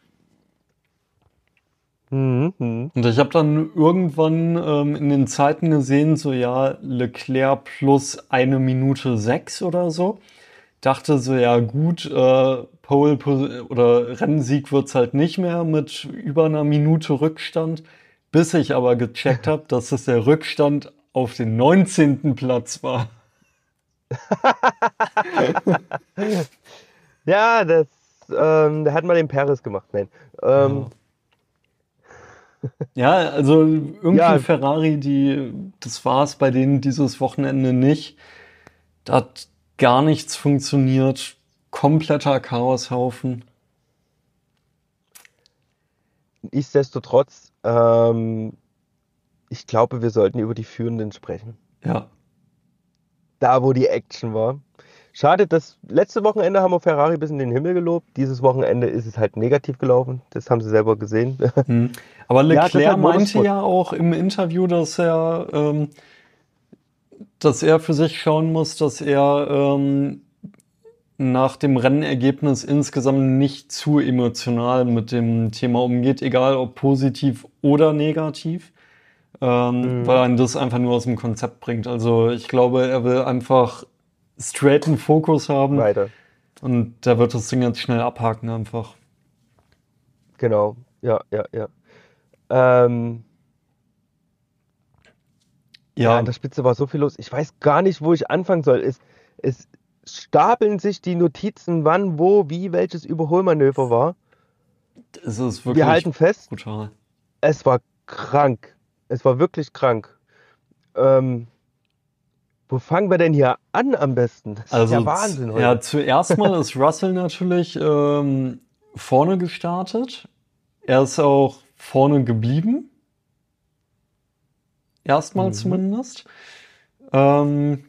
Mhm, mhm. Und ich habe dann irgendwann ähm, in den Zeiten gesehen, so ja, Leclerc plus eine Minute sechs oder so. Dachte so, ja gut, äh, Pole Po- oder Rennsieg wird's halt nicht mehr mit über einer Minute Rückstand, bis ich aber gecheckt habe, dass es der Rückstand auf den neunzehnten Platz war. Ja, das, ähm, der hat mal den Perez gemacht, nein. Ähm, Ja. Ja, also irgendwie ja, Ferrari, die, das war es bei denen dieses Wochenende nicht. Das gar nichts funktioniert, kompletter Chaoshaufen. Nichtsdestotrotz, ähm, ich glaube, wir sollten über die Führenden sprechen. Ja. Da, wo die Action war. Schade, dass letzte Wochenende haben wir Ferrari bis in den Himmel gelobt. Dieses Wochenende ist es halt negativ gelaufen. Das haben sie selber gesehen. Hm. Aber Ja, das Leclerc hat meinte Motorsport. ja auch im Interview, dass er, ähm, dass er für sich schauen muss, dass er ähm, nach dem Rennergebnis insgesamt nicht zu emotional mit dem Thema umgeht, egal ob positiv oder negativ, ähm, weil Mhm. einen das einfach nur aus dem Konzept bringt. Also ich glaube, er will einfach straighten Fokus haben Weiter. und der wird das Ding jetzt schnell abhaken einfach. Genau. Ja, ja, ja. Ähm, ja, an Ja, der Spitze war so viel los. Ich weiß gar nicht, wo ich anfangen soll. Es, es stapeln sich die Notizen, wann, wo, wie, welches Überholmanöver war. es ist Wir wirklich halten fest, brutal. es war krank. Es war wirklich krank. Ähm, wo fangen wir denn hier an am besten? Das ist Also ja z- Wahnsinn ja, heute. zuerst mal ist Russell natürlich ähm, vorne gestartet. Er ist auch vorne geblieben, erstmal Mhm. zumindest. Ähm,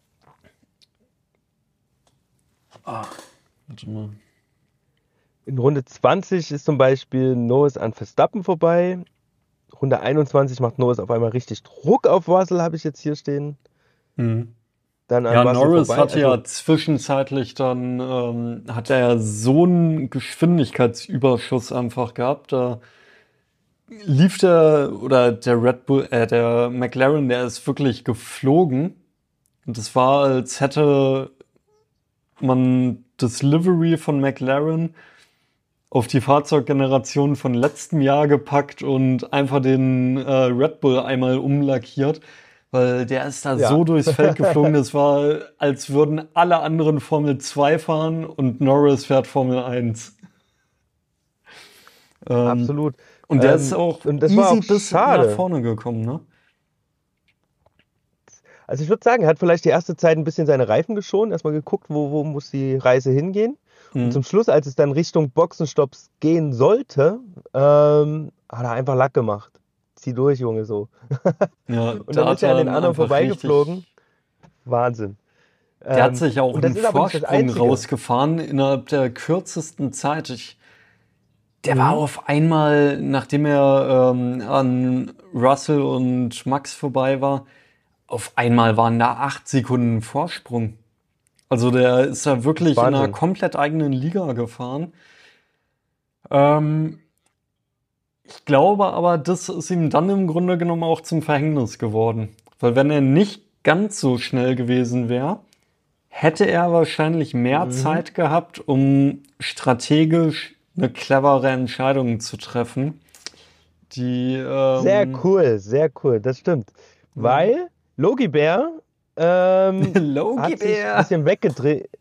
ah, warte mal. In Runde zwanzig ist zum Beispiel Norris an Verstappen vorbei. Runde einundzwanzig macht Norris auf einmal richtig Druck auf Russell, habe ich jetzt hier stehen. Hm. Dann an Ja, Russell Norris vorbei. hatte Also, ja zwischenzeitlich dann, ähm, hat er ja so einen Geschwindigkeitsüberschuss einfach gehabt. Da lief der, oder der Red Bull, äh, der McLaren, der ist wirklich geflogen. Und es war, als hätte man das Livery von McLaren auf die Fahrzeuggeneration von letztem Jahr gepackt und einfach den äh, Red Bull einmal umlackiert, weil der ist da ja, so durchs Feld geflogen, das war, als würden alle anderen Formel zwei fahren und Norris fährt Formel eins. Ähm, absolut. und der ist Ähm, auch und das war easy auch bis nach schade. vorne gekommen, ne? Also ich würde sagen, er hat vielleicht die erste Zeit ein bisschen seine Reifen geschont, erstmal geguckt, wo, wo muss die Reise hingehen. Und zum Mhm. Schluss, als es dann Richtung Boxenstopps gehen sollte, ähm, hat er einfach Lack gemacht. Zieh durch, Junge, so. Ja, Und da dann ist hat er er an den dann anderen einfach vorbeigeflogen. richtig. Wahnsinn. Der hat Ähm, sich auch und das einen ist aber nicht das Vorsprung Einzige. rausgefahren innerhalb der kürzesten Zeit. Ich, der war Mhm. auf einmal, nachdem er ähm, an Russell und Max vorbei war, auf einmal waren da acht Sekunden Vorsprung. Also der ist da Das ist wirklich in einer Wahnsinn. komplett eigenen Liga gefahren. Ähm, ich glaube aber, das ist ihm dann im Grunde genommen auch zum Verhängnis geworden. Weil wenn er nicht ganz so schnell gewesen wäre, hätte er wahrscheinlich mehr Mhm. Zeit gehabt, um strategisch eine clevere Entscheidung zu treffen, die, Sehr ähm, cool, sehr cool, das stimmt. ja. Weil Logi Bär ähm, Logi hat sich ein Bär. bisschen weggedreht.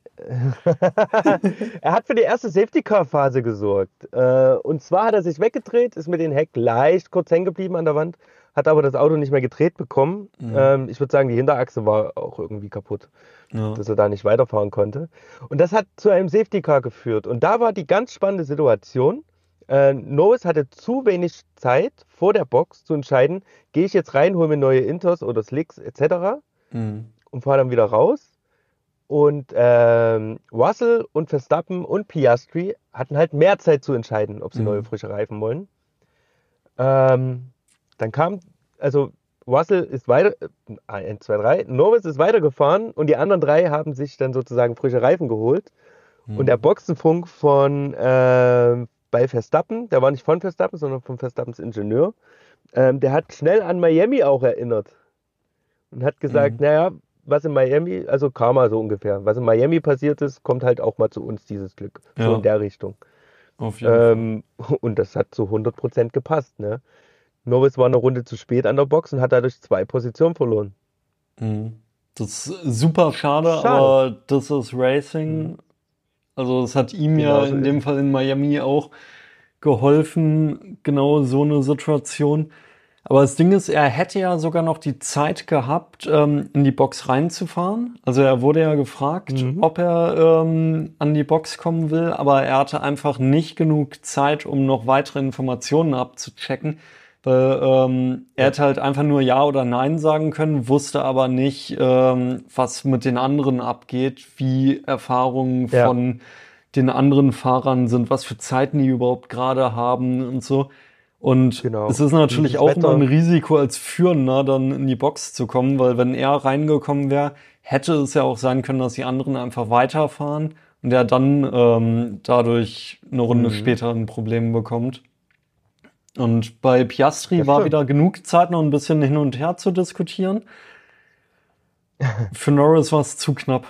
Er hat für die erste Safety-Car-Phase gesorgt. Äh, und zwar hat er sich weggedreht, ist mit dem Heck leicht kurz hängen geblieben an der Wand, hat aber das Auto nicht mehr gedreht bekommen. Mhm. Ähm, ich würde sagen, die Hinterachse war auch irgendwie kaputt, Ja. dass er da nicht weiterfahren konnte. Und das hat zu einem Safety-Car geführt. Und da war die ganz spannende Situation. Äh, Norris hatte zu wenig Zeit vor der Box zu entscheiden, gehe ich jetzt rein, hole mir neue Inters oder Slicks et cetera Mhm. und fahre dann wieder raus. Und ähm, Russell und Verstappen und Piastri hatten halt mehr Zeit zu entscheiden, ob sie neue Mhm. frische Reifen wollen. Ähm, dann kam, also Russell ist weiter, äh, eins, zwei, drei, Norris ist weitergefahren und die anderen drei haben sich dann sozusagen frische Reifen geholt. Und der Mhm. Boxenfunk von ähm, bei Verstappen, der war nicht von Verstappen, sondern von Verstappens Ingenieur, ähm, der hat schnell an Miami auch erinnert und hat gesagt, Mhm. naja, was in Miami, also Karma so ungefähr, was in Miami passiert ist, kommt halt auch mal zu uns, dieses Glück. So in Ja, der Richtung. auf jeden Fall. Ähm, und das hat zu hundert Prozent gepasst, ne? Norris war eine Runde zu spät an der Box und hat dadurch zwei Positionen verloren. Mhm. Das ist super schade, Schade. aber das ist Mhm. Racing. Also es hat ihm ja Genau so in ist dem es. Fall in Miami auch geholfen, genau so eine Situation. Aber das Ding ist, er hätte ja sogar noch die Zeit gehabt, ähm, in die Box reinzufahren. Also er wurde ja gefragt, Mhm. ob er ähm, an die Box kommen will, aber er hatte einfach nicht genug Zeit, um noch weitere Informationen abzuchecken. Weil ähm, er Ja. hätte halt einfach nur Ja oder Nein sagen können, wusste aber nicht, ähm, was mit den anderen abgeht, wie Erfahrungen Ja. von den anderen Fahrern sind, was für Zeiten die überhaupt gerade haben und so. Und Genau. es ist Wie natürlich das auch immer ein Wetter. Risiko als Führender dann in die Box zu kommen, weil wenn er reingekommen wäre, hätte es ja auch sein können, dass die anderen einfach weiterfahren und er dann ähm, dadurch eine Runde Mhm. später ein Problem bekommt. Und bei Piastri Das war stimmt. wieder genug Zeit, noch ein bisschen hin und her zu diskutieren. Für Norris war es zu knapp.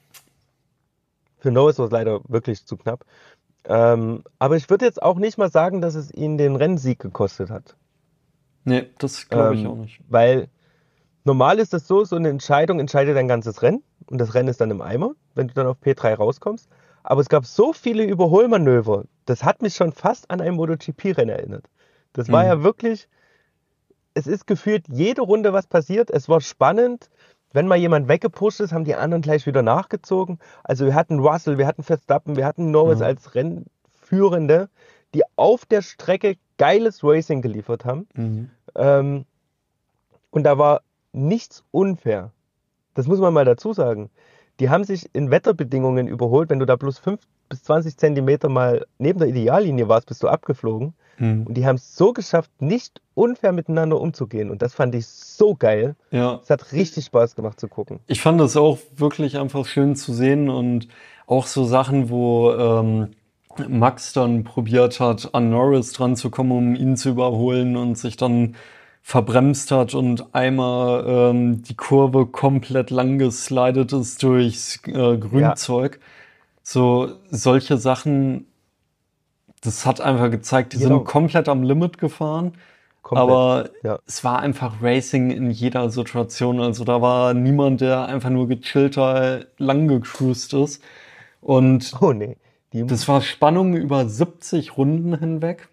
Für Norris war es leider wirklich zu knapp. Ähm, aber ich würde jetzt auch nicht mal sagen, dass es ihn den Rennsieg gekostet hat. Nee, das glaube ich auch Ähm, nicht. weil normal ist das so, so eine Entscheidung entscheidet dein ganzes Rennen und das Rennen ist dann im Eimer, wenn du dann auf P drei rauskommst. Aber es gab so viele Überholmanöver, das hat mich schon fast an ein MotoGP-Rennen erinnert. Das war ja Mhm. wirklich, es ist gefühlt jede Runde was passiert. Es war spannend. Wenn mal jemand weggepusht ist, haben die anderen gleich wieder nachgezogen. Also wir hatten Russell, wir hatten Verstappen, wir hatten Norris Ja. als Rennführende, die auf der Strecke geiles Racing geliefert haben. Mhm. Ähm, und da war nichts unfair. Das muss man mal dazu sagen. Die haben sich in Wetterbedingungen überholt. Wenn du da plus fünf bis zwanzig Zentimeter mal neben der Ideallinie warst, bist du abgeflogen. Mhm. Und die haben es so geschafft, nicht unfair miteinander umzugehen. Und das fand ich so geil. Ja. Es hat richtig Spaß gemacht zu gucken. Ich fand es auch wirklich einfach schön zu sehen und auch so Sachen, wo ähm, Max dann probiert hat, an Norris dran zu kommen, um ihn zu überholen und sich dann verbremst hat und einmal ähm, die Kurve komplett lang geslidet ist durchs äh, Ja, Grünzeug. So solche Sachen, das hat einfach gezeigt, die sind genau. komplett am Limit gefahren. Komplett. Aber Ja. es war einfach Racing in jeder Situation. Also da war niemand, der einfach nur gechillter lang gecruised ist. Und Oh nee. Die das war Spannung über siebzig Runden hinweg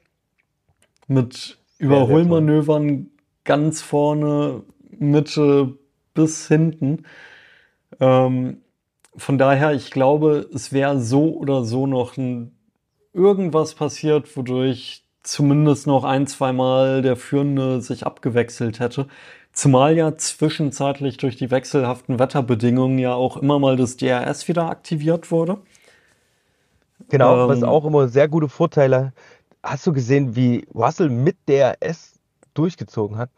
mit sehr, sehr toll. Überholmanövern ganz vorne, Mitte bis hinten. Ähm, von daher, ich glaube, es wäre so oder so noch ein, irgendwas passiert, wodurch zumindest noch ein, zweimal der Führende sich abgewechselt hätte. Zumal ja zwischenzeitlich durch die wechselhaften Wetterbedingungen ja auch immer mal das D R S wieder aktiviert wurde. Genau, was Ähm, auch immer sehr gute Vorteile. Hast du gesehen, wie Russell mit D R S durchgezogen hat?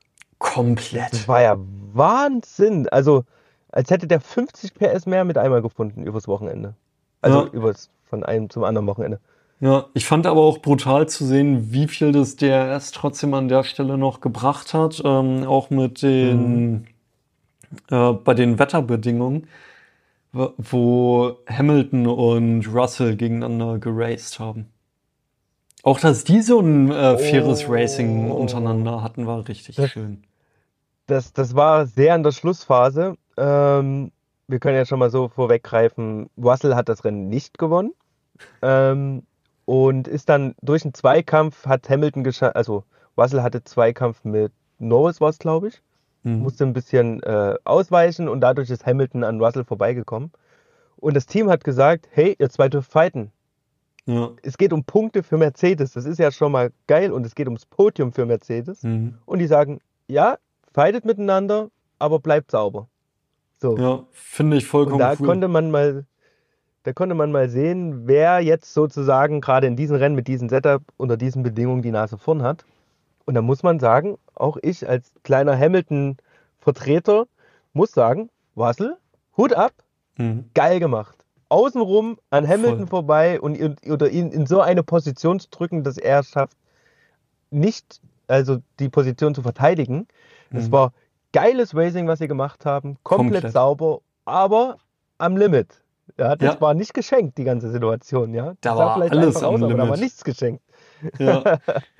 Das komplett. war ja Wahnsinn. Also, als hätte der fünfzig P S mehr mit einmal gefunden übers Wochenende. Also Ja, übers von einem zum anderen Wochenende. ja. Ich fand aber auch brutal zu sehen, wie viel das D R S trotzdem an der Stelle noch gebracht hat. Ähm, auch mit Mhm. den, äh, bei den Wetterbedingungen, wo wo Hamilton und Russell gegeneinander geraced haben. Auch, dass die so ein äh, faires Racing Oh, untereinander hatten, war richtig das, schön. das, das war sehr in der Schlussphase. Ähm, wir können ja schon mal so vorweggreifen, Russell hat das Rennen nicht gewonnen. Ähm, und ist dann durch einen Zweikampf, hat Hamilton geschafft, also Russell hatte Zweikampf mit Norris, war es, glaube ich, Mhm. musste ein bisschen äh, ausweichen und dadurch ist Hamilton an Russell vorbeigekommen. Und das Team hat gesagt, hey, ihr zwei dürft fighten. Ja. Es geht um Punkte für Mercedes, das ist ja schon mal geil und es geht ums Podium für Mercedes. Mhm. Und die sagen, ja, fightet miteinander, aber bleibt sauber. So. Ja, finde ich Und vollkommen da cool. konnte man mal Da konnte man mal sehen, wer jetzt sozusagen gerade in diesem Rennen mit diesem Setup unter diesen Bedingungen die Nase vorn hat. Und da muss man sagen, auch ich als kleiner Hamilton-Vertreter muss sagen, Russell, Hut ab, Mhm. geil gemacht. Außenrum an Voll. Hamilton vorbei und ihn- oder ihn in so eine Position zu drücken, dass er es schafft, nicht, also die Position zu verteidigen. Es Mhm. war geiles Racing, was sie gemacht haben, komplett Komplett. sauber, aber am Limit. Ja, das Ja, war nicht geschenkt, die ganze Situation, ja. Die da sah war vielleicht alles einfach am aus, aber da war Limit. nichts geschenkt. Ja.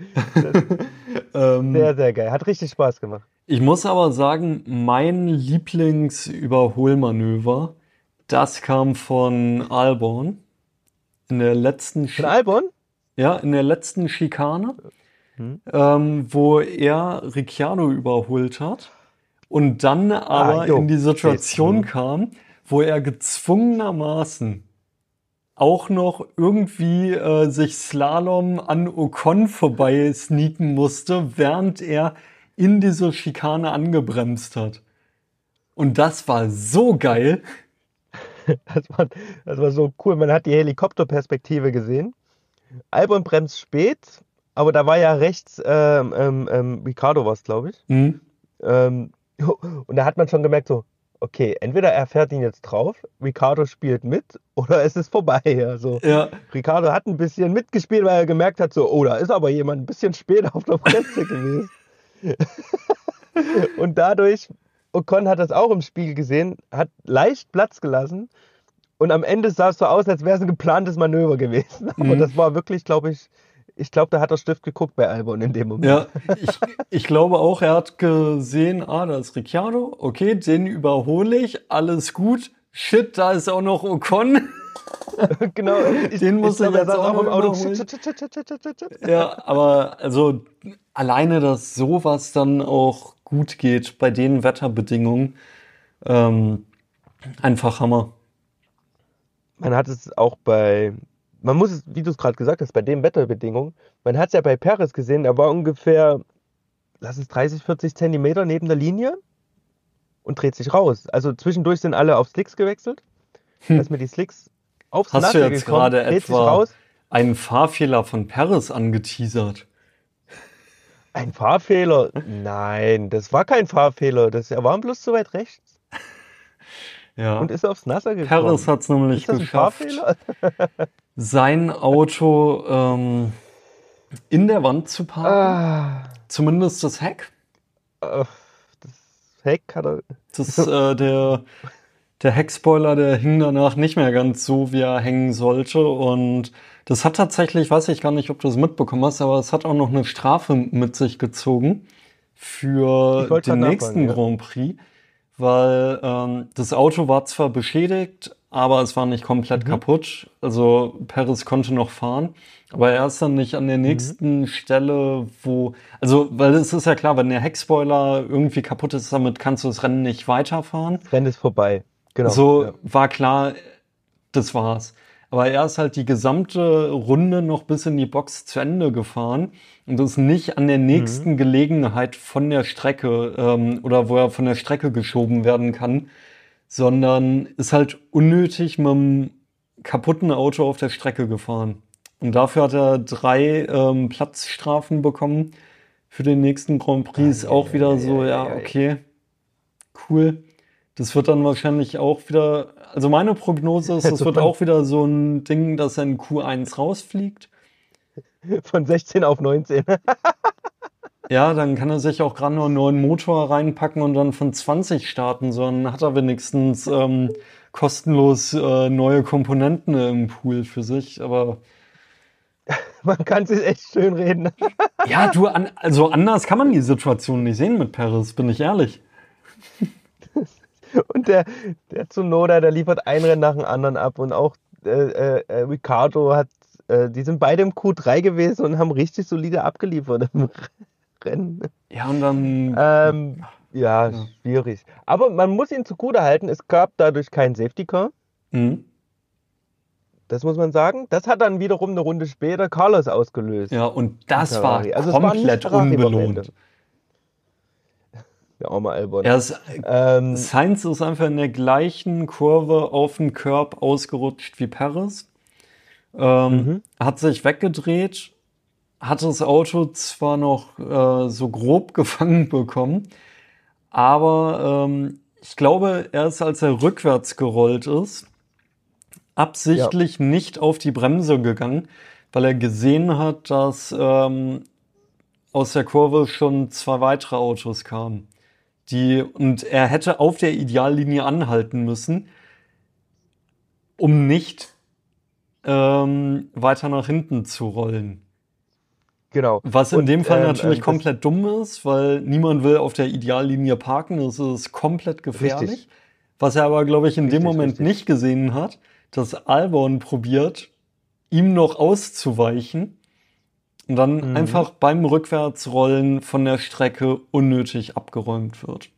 Sehr, ähm, sehr geil. Hat richtig Spaß gemacht. Ich muss aber sagen, mein Lieblingsüberholmanöver, das kam von Albon in der letzten, Von Schi Albon? ja, in der letzten Schikane. Hm? ähm, wo er Ricciardo überholt hat und dann aber Ah, jo. in die Situation Okay. Hm. kam, wo er gezwungenermaßen auch noch irgendwie äh, sich Slalom an Ocon vorbei sneaken musste, während er in diese Schikane angebremst hat. Und das war so geil. Das war, das war so cool. Man hat die Helikopterperspektive gesehen. Albon bremst spät, aber da war ja rechts, ähm, ähm, ähm, Ricardo war es, glaube ich. Hm? Ähm, und da hat man schon gemerkt, so, okay, entweder er fährt ihn jetzt drauf, Ricardo spielt mit, oder es ist vorbei. Also, Ja, Ricardo hat ein bisschen mitgespielt, weil er gemerkt hat, so, oh, da ist aber jemand ein bisschen spät auf der Bremse gewesen. Und dadurch, Ocon hat das auch im Spiel gesehen, hat leicht Platz gelassen. Und am Ende sah es so aus, als wäre es ein geplantes Manöver gewesen. Aber hm. das war wirklich, glaube ich, ich glaube, da hat der Stift geguckt bei Albon in dem Moment. Ja, ich, ich glaube auch, er hat gesehen, ah, da ist Ricciardo, okay, den überhole ich, alles gut. Shit, da ist auch noch Ocon. Genau, ich, Den ich muss ich glaube, er jetzt saß auch auch noch im Auto. überholen. Shit, shit, shit, shit, shit, shit, shit. Ja, aber also alleine, dass sowas dann auch gut geht bei den Wetterbedingungen, ähm, einfach Hammer. Man hat es auch bei, man muss es, wie du es gerade gesagt hast, bei den Wetterbedingungen, man hat es ja bei Perez gesehen, er war ungefähr, lass es dreißig, vierzig Zentimeter neben der Linie und dreht sich raus. Also zwischendurch sind alle auf Slicks gewechselt. Da ist mir die Slicks aufs Hast du Nasse jetzt gekommen, gerade dreht sich etwa raus. einen Fahrfehler von Perez angeteasert? Ein Fahrfehler? Nein, das war kein Fahrfehler. Das, er war bloß zu weit rechts Ja, und ist aufs Nasse Perez gekommen. hat es nämlich Ist das ein geschafft, Fahrfehler? sein Auto ähm, in der Wand zu parken. Ah, Zumindest das Heck. äh, das Heck hat er. Das, äh, der, der Heckspoiler, der hing danach nicht mehr ganz so, wie er hängen sollte. Und das hat tatsächlich, weiß ich gar nicht, ob du es mitbekommen hast, aber es hat auch noch eine Strafe mit sich gezogen für Ich wollte den gerade nächsten nachfragen, ja. Grand Prix, weil ähm, das Auto war zwar beschädigt, aber es war nicht komplett Mhm. kaputt. Also Perez konnte noch fahren, aber er ist dann nicht an der Mhm. nächsten Stelle, wo, also, weil es ist ja klar, wenn der Heckspoiler irgendwie kaputt ist, damit kannst du das Rennen nicht weiterfahren. Das Rennen ist vorbei. Genau. So Ja. war klar, das war's. Aber er ist halt die gesamte Runde noch bis in die Box zu Ende gefahren und ist nicht an der Mhm. nächsten Gelegenheit von der Strecke ähm, oder wo er von der Strecke geschoben werden kann, sondern ist halt unnötig mit einem kaputten Auto auf der Strecke gefahren. Und dafür hat er drei ähm, Platzstrafen bekommen für den nächsten Grand Prix. Ist auch wieder so, ja, Eieieiei. okay, cool. Das wird dann wahrscheinlich auch wieder, also meine Prognose ist, das Also wird von, auch wieder so ein Ding, dass er in Q eins rausfliegt. von sechzehn auf neunzehn. Ja, dann kann er sich auch gerade nur einen neuen Motor reinpacken und dann von zwanzig starten, sondern hat er wenigstens ähm, kostenlos äh, neue Komponenten im Pool für sich. Aber Man kann sich echt schön reden. ja, du, an, also anders kann man die Situation nicht sehen mit Perez, bin ich ehrlich. Und der, der Tsunoda, der liefert ein Rennen nach dem anderen ab. Und auch äh, äh, äh, Ricciardo hat, äh, die sind beide im Q drei gewesen und haben richtig solide abgeliefert im Rennen. Ja, und dann, Ähm, ja, ja. schwierig. Aber man muss ihn zugutehalten, es gab dadurch keinen Safety Car. Mhm. Das muss man sagen. Das hat dann wiederum eine Runde später Carlos ausgelöst. Ja, und Im das war Ferrari. Also es war nicht komplett Ferrari am Ende. unbelohnt. Der arme Albon. Er ist, Ähm, Sainz ist einfach in der gleichen Kurve auf den Curb ausgerutscht wie Perez. Ähm, mhm. Hat sich weggedreht, hat das Auto zwar noch äh, so grob gefangen bekommen, aber ähm, ich glaube, erst als er rückwärts gerollt ist, absichtlich nicht auf die Bremse gegangen, weil er gesehen hat, dass ähm, aus der Kurve schon zwei weitere Autos kamen. Die, und er hätte auf der Ideallinie anhalten müssen, um nicht ähm, weiter nach hinten zu rollen. Genau. Was in Und, dem Fall ähm, natürlich ähm, das- komplett dumm ist, weil niemand will auf der Ideallinie parken. Das ist komplett gefährlich. Richtig. Was er aber, glaube ich, in dem Richtig, Moment richtig. nicht gesehen hat, dass Albon probiert, ihm noch auszuweichen. und dann Mhm. einfach beim Rückwärtsrollen von der Strecke unnötig abgeräumt wird.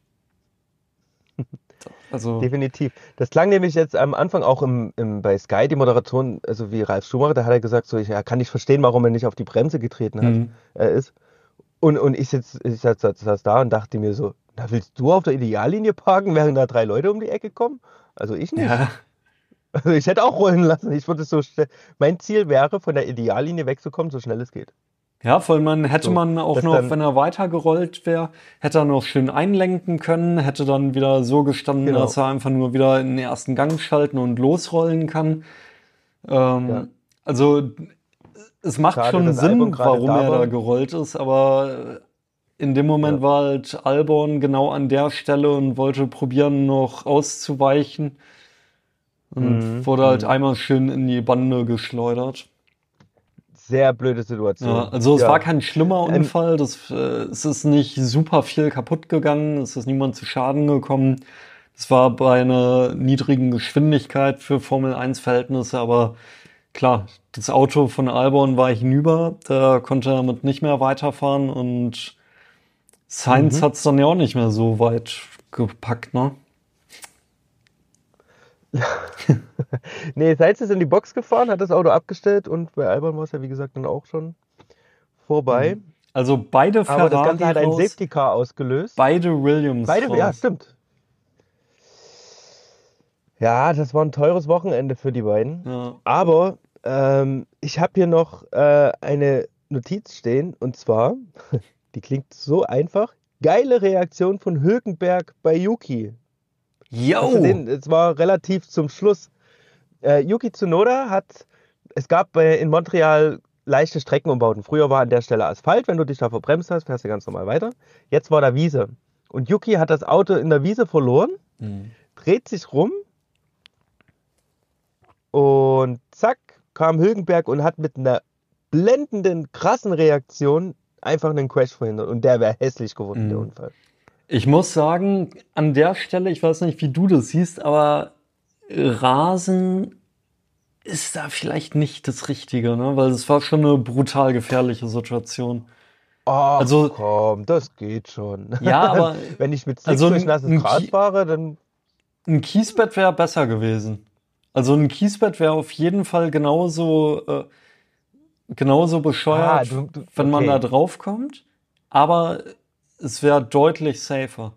Also, Definitiv. Das klang nämlich jetzt am Anfang auch im, im, bei Sky, die Moderation, also wie Ralf Schumacher, da hat er gesagt, so, ich ja, kann nicht verstehen, warum er nicht auf die Bremse getreten hat, hm. äh, ist. Und, und ich sitz, ich saß, saß da und dachte mir so, na, willst du auf der Ideallinie parken, während da drei Leute um die Ecke kommen? Also ich nicht. Ja, Also ich hätte auch rollen lassen. Ich würde es so schnell. Mein Ziel wäre, von der Ideallinie wegzukommen, so schnell es geht. ja, vor allem man hätte So, man auch das noch, dann, wenn er weitergerollt wäre, hätte er noch schön einlenken können, hätte dann wieder so gestanden, dass genau, er einfach nur wieder in den ersten Gang schalten und losrollen kann. ja. Ähm, also es macht Schade, schon dass Albon Sinn, gerade warum da er da war. gerollt ist, aber in dem Ja. Moment war halt Albon genau an der Stelle und wollte probieren, noch auszuweichen und Mhm, wurde halt mhm. einmal schön in die Bande geschleudert. Sehr blöde Ja, Situation. also es war Ja. kein schlimmer Ähm, Unfall, das, äh, es ist nicht super viel kaputt gegangen, es ist niemand zu Schaden gekommen. Es war bei einer niedrigen Geschwindigkeit für Formel eins Verhältnisse, aber klar, das Auto von Albon war hinüber, da konnte er damit nicht mehr weiterfahren und Sainz mhm. hat es dann ja auch nicht mehr so weit gepackt, ne? Nee, Sainz ist in die Box gefahren, hat das Auto abgestellt und bei Albon war es ja, wie gesagt, dann auch schon vorbei. Mhm. Also beide Aber das Ganze Ferrari hat ein raus, Safety Car ausgelöst. beide Williams Beide, ja, raus. stimmt. Ja, das war ein teures Wochenende für die beiden. Ja. Aber ähm, ich habe hier noch äh, eine Notiz stehen und zwar, die klingt so einfach. Geile Reaktion von Hülkenberg bei Yuki. Hast du Yo! gesehen? Es war relativ zum Schluss. Äh, Yuki Tsunoda hat, es gab bei, in Montreal leichte Streckenumbauten. Früher war an der Stelle Asphalt, wenn du dich da verbremst hast, fährst du ganz normal weiter. Jetzt war da Wiese. Und Yuki hat das Auto in der Wiese verloren, Mhm. dreht sich rum und zack, kam Hülkenberg und hat mit einer blendenden, krassen Reaktion einfach einen Crash verhindert. Und der wäre hässlich geworden, der Mhm. Unfall. Ich muss sagen, an der Stelle, ich weiß nicht, wie du das siehst, aber Rasen ist da vielleicht nicht das Richtige, ne? Weil es war schon eine brutal gefährliche Situation. Ach Also, komm, das geht schon. ja, aber Wenn ich mit Slicks also durch ein, nasses ein, Gras Ki fahre, dann ein Kiesbett wäre besser gewesen. Also ein Kiesbett wäre auf jeden Fall genauso, äh, genauso Ah, bescheuert, du, du, wenn man da okay. drauf kommt, aber es wäre deutlich safer.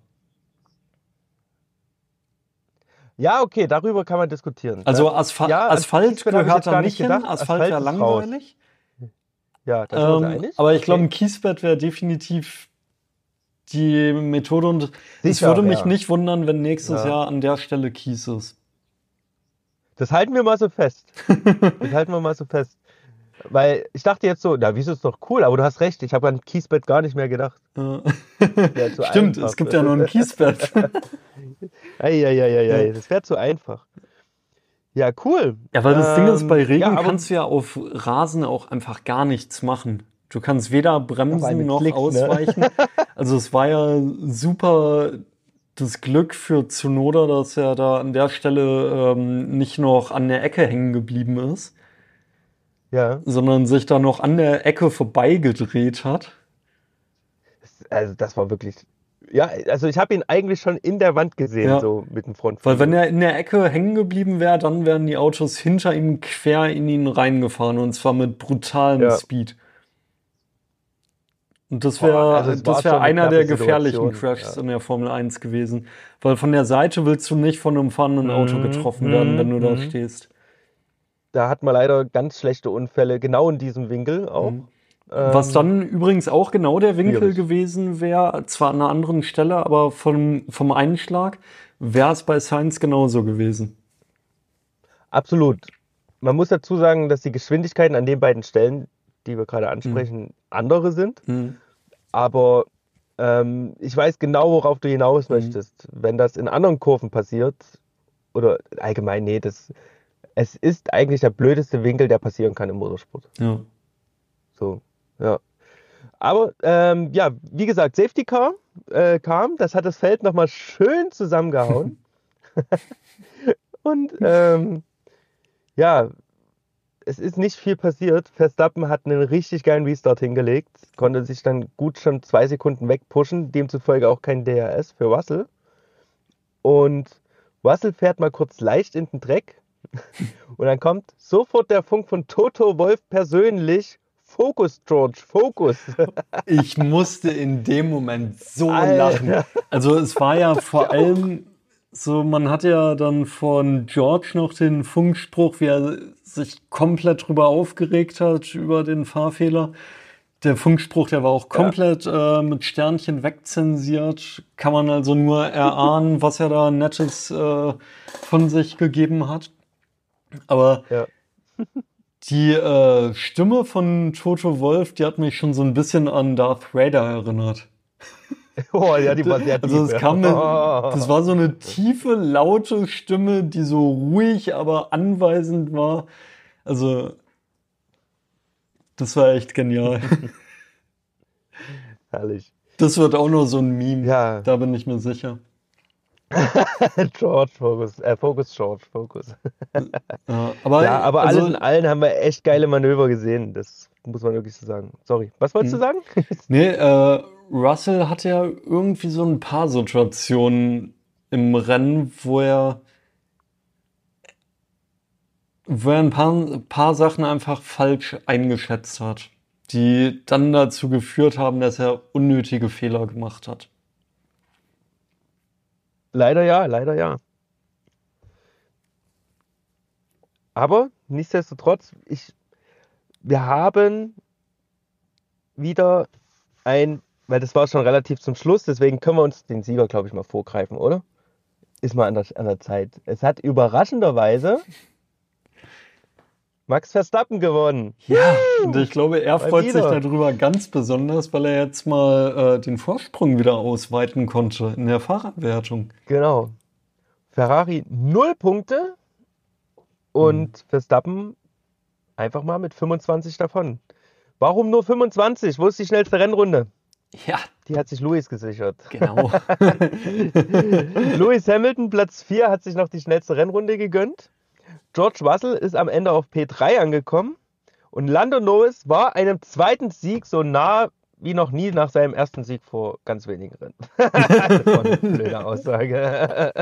Ja, okay, darüber kann man diskutieren. Da, Also Aspha ja, ans Asphalt Kiesbett habe ich gehört jetzt da gar nicht nicht hin, gedacht. Asphalt wäre Asphalt ist raus. langweilig. Ja, da sind wir uns Ähm, einig. aber ich glaube, Okay. ein Kiesbett wäre definitiv die Methode und es Sicher, würde mich ja. nicht wundern, wenn nächstes Ja. Jahr an der Stelle Kies ist. Das halten wir mal so fest. Das halten wir mal so fest. Weil ich dachte jetzt so, na, wieso ist doch cool, aber du hast recht, ich habe an Kiesbett gar nicht mehr gedacht. Äh, Wäre zu Stimmt, es einfach. gibt ja noch ein Kiesbett. Eieieiei, Ja. das wäre zu einfach. Ja, cool. Ja, weil das Ding ist, bei Ähm, ja, Regen aber kannst du ja auf Rasen auch einfach gar nichts machen. Du kannst weder vor allem bremsen mit noch Slicks, ne? ausweichen. Also es war ja super das Glück für Tsunoda, dass er da an der Stelle ähm, nicht noch an der Ecke hängen geblieben ist, Ja, sondern sich da noch an der Ecke vorbeigedreht hat. das- also das war wirklich. Ja, also ich habe ihn eigentlich schon in der Wand gesehen, Ja, so mit dem weil wenn Frontflügel. er in der Ecke hängen geblieben wäre, dann wären die Autos hinter ihm quer in ihn reingefahren und zwar mit brutalem Ja, Speed. Und das boah, also wäre es das war wäre schon eine einer knappe der gefährlichen Situation. Crashs Ja. in der Formel eins gewesen. Weil von der Seite willst du nicht von einem fahrenden Auto Mhm, getroffen werden, wenn mhm, du da mhm. stehst. Da hat man leider ganz schlechte Unfälle, genau in diesem Winkel auch. Mhm. Was Ähm, dann übrigens auch genau der Winkel schwierig. gewesen wäre, zwar an einer anderen Stelle, aber vom, vom Einschlag wäre es bei Sainz genauso gewesen. Absolut. Man muss dazu sagen, dass die Geschwindigkeiten an den beiden Stellen, die wir gerade Mhm. ansprechen, andere sind. Mhm. Aber ähm, ich weiß genau, worauf du hinaus Mhm. möchtest. Wenn das in anderen Kurven passiert, oder allgemein, nee, das, es ist eigentlich der blödeste Winkel, der passieren kann im Motorsport. Ja. So, ja. Aber ähm, ja, wie gesagt, Safety Car äh, kam, das hat das Feld nochmal schön zusammengehauen. Und ähm, ja, es ist nicht viel passiert. Verstappen hat einen richtig geilen Restart hingelegt, konnte sich dann gut schon zwei Sekunden wegpushen, demzufolge auch kein D R S für Russell. Und Russell fährt mal kurz leicht in den Dreck und dann kommt sofort der Funk von Toto Wolff persönlich: Fokus, George, Fokus. Ich musste in dem Moment so Alter. lachen. Also es war ja vor allem so, man hat ja dann von George noch den Funkspruch, wie er sich komplett drüber aufgeregt hat, über den Fahrfehler. Der Funkspruch, der war auch komplett ja. äh, mit Sternchen wegzensiert. Kann man also nur erahnen, was er da Nettes äh, von sich gegeben hat. Aber ja. die äh, Stimme von Toto Wolff, die hat mich schon so ein bisschen an Darth Vader erinnert. Oh ja, die war sehr tief. Also es kam eine, das war so eine tiefe, laute Stimme, die so ruhig, aber anweisend war. Also das war echt genial. Herrlich. Das wird auch nur so ein Meme, ja. Da bin ich mir sicher. George, Fokus, äh, Fokus, George, Fokus. ja, aber, ja, aber also, alles in allem haben wir echt geile Manöver gesehen. Das muss man wirklich so sagen. Sorry, was wolltest hm. du sagen? nee, äh, Russell hatte ja irgendwie so ein paar Situationen im Rennen, wo er, wo er ein paar, ein paar Sachen einfach falsch eingeschätzt hat, die dann dazu geführt haben, dass er unnötige Fehler gemacht hat. Leider ja, leider ja. Aber nichtsdestotrotz, ich, wir haben wieder ein, weil das war schon relativ zum Schluss, deswegen können wir uns den Sieger, glaube ich, mal vorgreifen, oder? Ist mal an der, an der Zeit. Es hat überraschenderweise Max Verstappen gewonnen. Ja, und ich glaube, er mal freut wieder. sich darüber ganz besonders, weil er jetzt mal äh, den Vorsprung wieder ausweiten konnte in der Fahrerwertung. Genau. Ferrari null Punkte und hm. Verstappen einfach mal mit fünfundzwanzig davon. Warum nur fünfundzwanzig? Wo ist die schnellste Rennrunde? Ja. Die hat sich Lewis gesichert. Genau. Lewis Hamilton, Platz vier, hat sich noch die schnellste Rennrunde gegönnt. George Russell ist am Ende auf P drei angekommen. Und Lando Norris war einem zweiten Sieg so nah wie noch nie nach seinem ersten Sieg vor ganz wenigen Rennen. Das war eine blöde Aussage.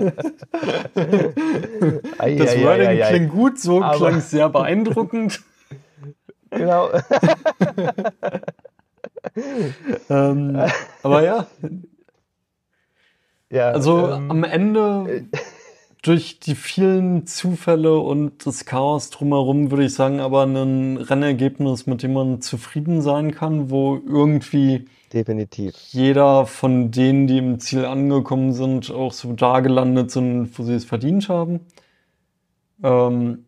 ai, das ai, Wording ai, ai, klingt gut, so aber klang es sehr beeindruckend. Genau. ähm, aber ja. ja also ähm, am Ende, durch die vielen Zufälle und das Chaos drumherum, würde ich sagen, aber ein Rennergebnis, mit dem man zufrieden sein kann, wo irgendwie definitiv jeder von denen, die im Ziel angekommen sind, auch so da gelandet sind, wo sie es verdient haben. Ähm,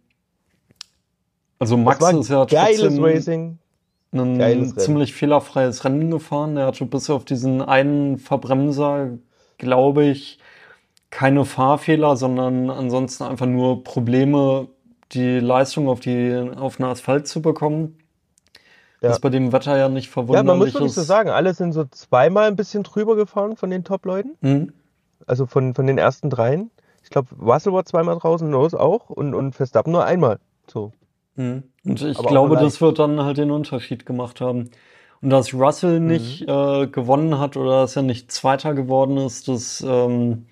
also Max ist ja trotzdem Racing. ein Geiles ziemlich Rennen. fehlerfreies Rennen gefahren. Der hatte bis auf diesen einen Verbremser, glaube ich, keine Fahrfehler, sondern ansonsten einfach nur Probleme, die Leistung auf, die, auf den Asphalt zu bekommen. Ja. Das ist bei dem Wetter ja nicht verwunderlich. Ja, man muss wirklich so sagen, alle sind so zweimal ein bisschen drüber gefahren von den Top-Leuten. Mhm. Also von, von den ersten dreien. Ich glaube, Russell war zweimal draußen, Norris auch und, und Verstappen nur einmal. So. Mhm. Und ich Aber glaube, das wird dann halt den Unterschied gemacht haben. Und dass Russell mhm. nicht äh, gewonnen hat oder dass er nicht Zweiter geworden ist, das ähm,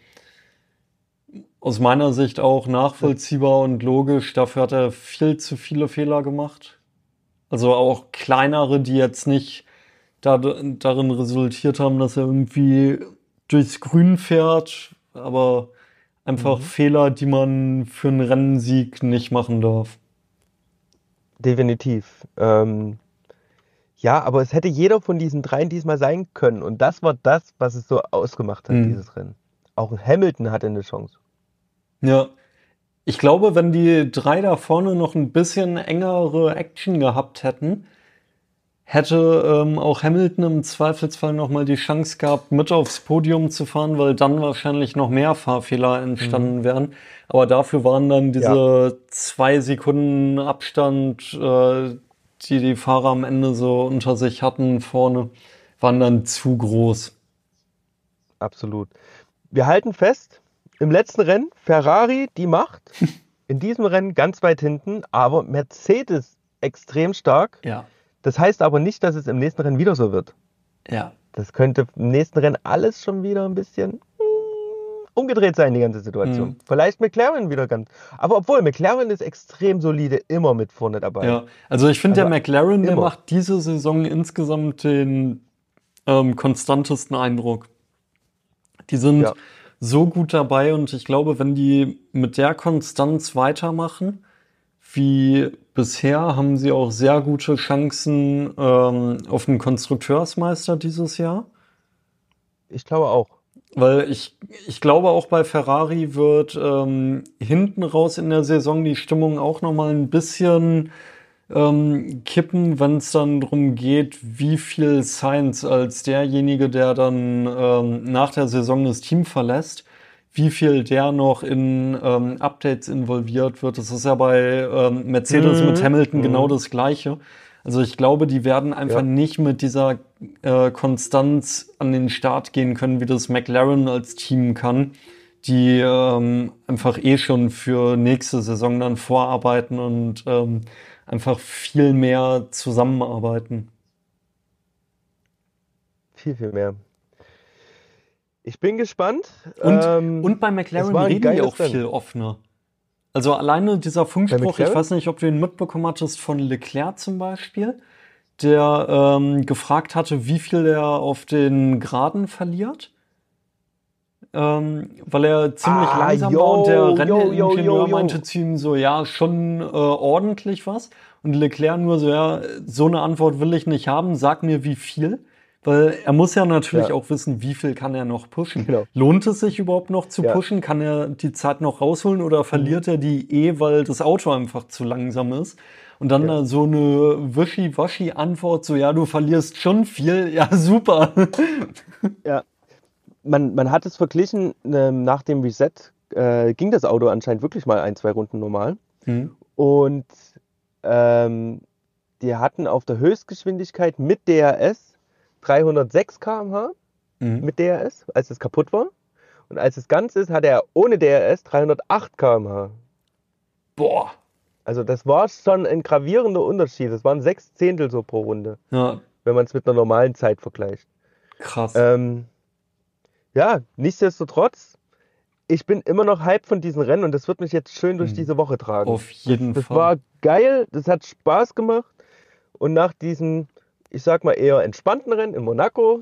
aus meiner Sicht auch nachvollziehbar und logisch. Dafür hat er viel zu viele Fehler gemacht. Also auch kleinere, die jetzt nicht da, darin resultiert haben, dass er irgendwie durchs Grün fährt, aber einfach mhm. Fehler, die man für einen Rennsieg nicht machen darf. Definitiv. Ähm, ja, aber es hätte jeder von diesen dreien diesmal sein können. Und das war das, was es so ausgemacht hat, mhm. dieses Rennen. Auch Hamilton hatte eine Chance. Ja, ich glaube, wenn die drei da vorne noch ein bisschen engere Action gehabt hätten, hätte ähm, auch Hamilton im Zweifelsfall nochmal die Chance gehabt, mit aufs Podium zu fahren, weil dann wahrscheinlich noch mehr Fahrfehler entstanden mhm. wären. Aber dafür waren dann diese ja. zwei Sekunden Abstand, äh, die die Fahrer am Ende so unter sich hatten vorne, waren dann zu groß. Absolut. Wir halten fest, im letzten Rennen, Ferrari die Macht, in diesem Rennen ganz weit hinten, aber Mercedes extrem stark. Ja, Das heißt aber nicht, dass es im nächsten Rennen wieder so wird. ja. Das könnte im nächsten Rennen alles schon wieder ein bisschen mm, umgedreht sein, die ganze Situation. Mhm. Vielleicht McLaren wieder ganz. Aber obwohl, McLaren ist extrem solide, immer mit vorne dabei. Ja, also ich finde, Also der McLaren, der immer. macht diese Saison insgesamt den ähm, konstantesten Eindruck. Die sind Ja. so gut dabei und ich glaube, wenn die mit der Konstanz weitermachen, wie bisher, haben sie auch sehr gute Chancen ähm, auf den Konstrukteursmeister dieses Jahr. Ich glaube auch. Weil ich, ich glaube, auch bei Ferrari wird ähm, hinten raus in der Saison die Stimmung auch nochmal ein bisschen ähm, kippen, wenn es dann darum geht, wie viel Sainz als derjenige, der dann ähm, nach der Saison das Team verlässt, wie viel der noch in ähm, Updates involviert wird. Das ist ja bei ähm, Mercedes mit Mhm. Hamilton genau Mhm. das Gleiche. Also ich glaube, die werden einfach Ja. nicht mit dieser äh, Konstanz an den Start gehen können, wie das McLaren als Team kann, die ähm, einfach eh schon für nächste Saison dann vorarbeiten und ähm, einfach viel mehr zusammenarbeiten. Viel, viel mehr. Ich bin gespannt. Und, Ähm, und bei es McLaren war ein reden die geiles auch viel Rennen. offener. Also alleine dieser Bei Funkspruch, ich McLaren? weiß nicht, ob du ihn mitbekommen hattest von Leclerc zum Beispiel, der ähm, gefragt hatte, wie viel er auf den Geraden verliert, ähm, weil er ziemlich Ah, langsam war und der yo, yo, yo, Renningenieur yo, meinte yo. zu ihm so, ja, schon äh, ordentlich was. Und Leclerc nur so, ja, so eine Antwort will ich nicht haben, sag mir wie viel. Weil er muss ja natürlich Ja, auch wissen, wie viel kann er noch pushen. genau. Lohnt es sich überhaupt noch zu Ja. pushen? Kann er die Zeit noch rausholen oder Mhm. verliert er die eh, weil das Auto einfach zu langsam ist? Und dann Ja. da so eine wischi-waschi-Antwort, so, ja, du verlierst schon viel. Ja, super. Ja. Man, man hat es verglichen, ähm, nach dem Reset äh, ging das Auto anscheinend wirklich mal ein, zwei Runden normal. Hm. Und ähm, die hatten auf der Höchstgeschwindigkeit mit D R S dreihundertsechs Kilometer pro Stunde Mhm. mit D R S, als es kaputt war. Und als es ganz ist, hatte er ohne D R S dreihundertacht Kilometer pro Stunde. Boah. Also das war schon ein gravierender Unterschied. Das waren sechs Zehntel so pro Runde, Ja, wenn man es mit einer normalen Zeit vergleicht. krass. Ähm, ja, nichtsdestotrotz, ich bin immer noch hyped von diesen Rennen und das wird mich jetzt schön durch Hm. diese Woche tragen. Auf jeden Das Fall. war geil, das hat Spaß gemacht. Und nach diesem, ich sag mal, eher entspannten Rennen in Monaco,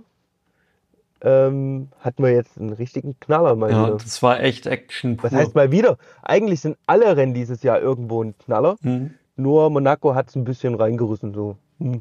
ähm, hatten wir jetzt einen richtigen Knaller mal Ja, wieder. das war echt Action Was pur. heißt mal wieder? Eigentlich sind alle Rennen dieses Jahr irgendwo ein Knaller. Hm. Nur Monaco hat es ein bisschen reingerissen. So. Hm.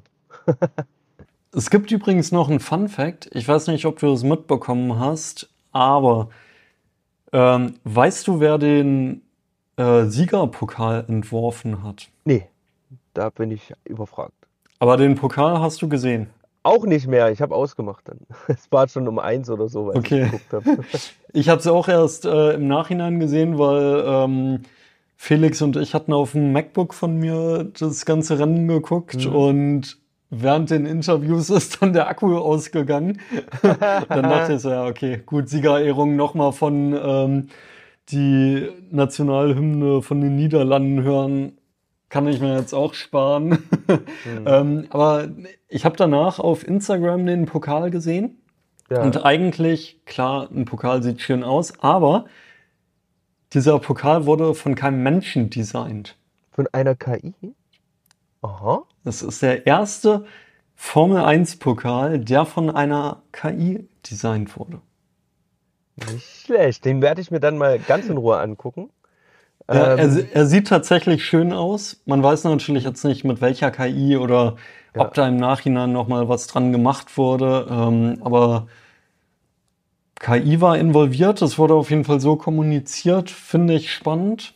Es gibt übrigens noch einen Fun Fact. Ich weiß nicht, ob du es mitbekommen hast, aber ähm, weißt du, wer den äh, Siegerpokal entworfen hat? Nee, da bin ich überfragt. Aber den Pokal hast du gesehen. Auch nicht mehr, ich habe ausgemacht dann. Es war schon um eins oder so, als Okay. ich geguckt habe. Ich habe es auch erst äh, im Nachhinein gesehen, weil ähm, Felix und ich hatten auf dem MacBook von mir das ganze Rennen geguckt Mhm. und während den Interviews ist dann der Akku ausgegangen. Dann dachte ich so, ja, okay, gut, Siegerehrung nochmal von ähm, die Nationalhymne von den Niederlanden hören, kann ich mir jetzt auch sparen. Mhm. ähm, aber ich habe danach auf Instagram den Pokal gesehen. Ja. Und eigentlich, klar, ein Pokal sieht schön aus, aber dieser Pokal wurde von keinem Menschen designt. Von einer K I? Aha. Das ist der erste Formel eins Pokal, der von einer K I designt wurde. Nicht schlecht. Den werde ich mir dann mal ganz in Ruhe angucken. Ja, er, Ähm, er sieht tatsächlich schön aus. Man weiß natürlich jetzt nicht, mit welcher K I oder Ja. ob da im Nachhinein nochmal was dran gemacht wurde. Ähm, aber K I war involviert. Es wurde auf jeden Fall so kommuniziert. Finde ich spannend.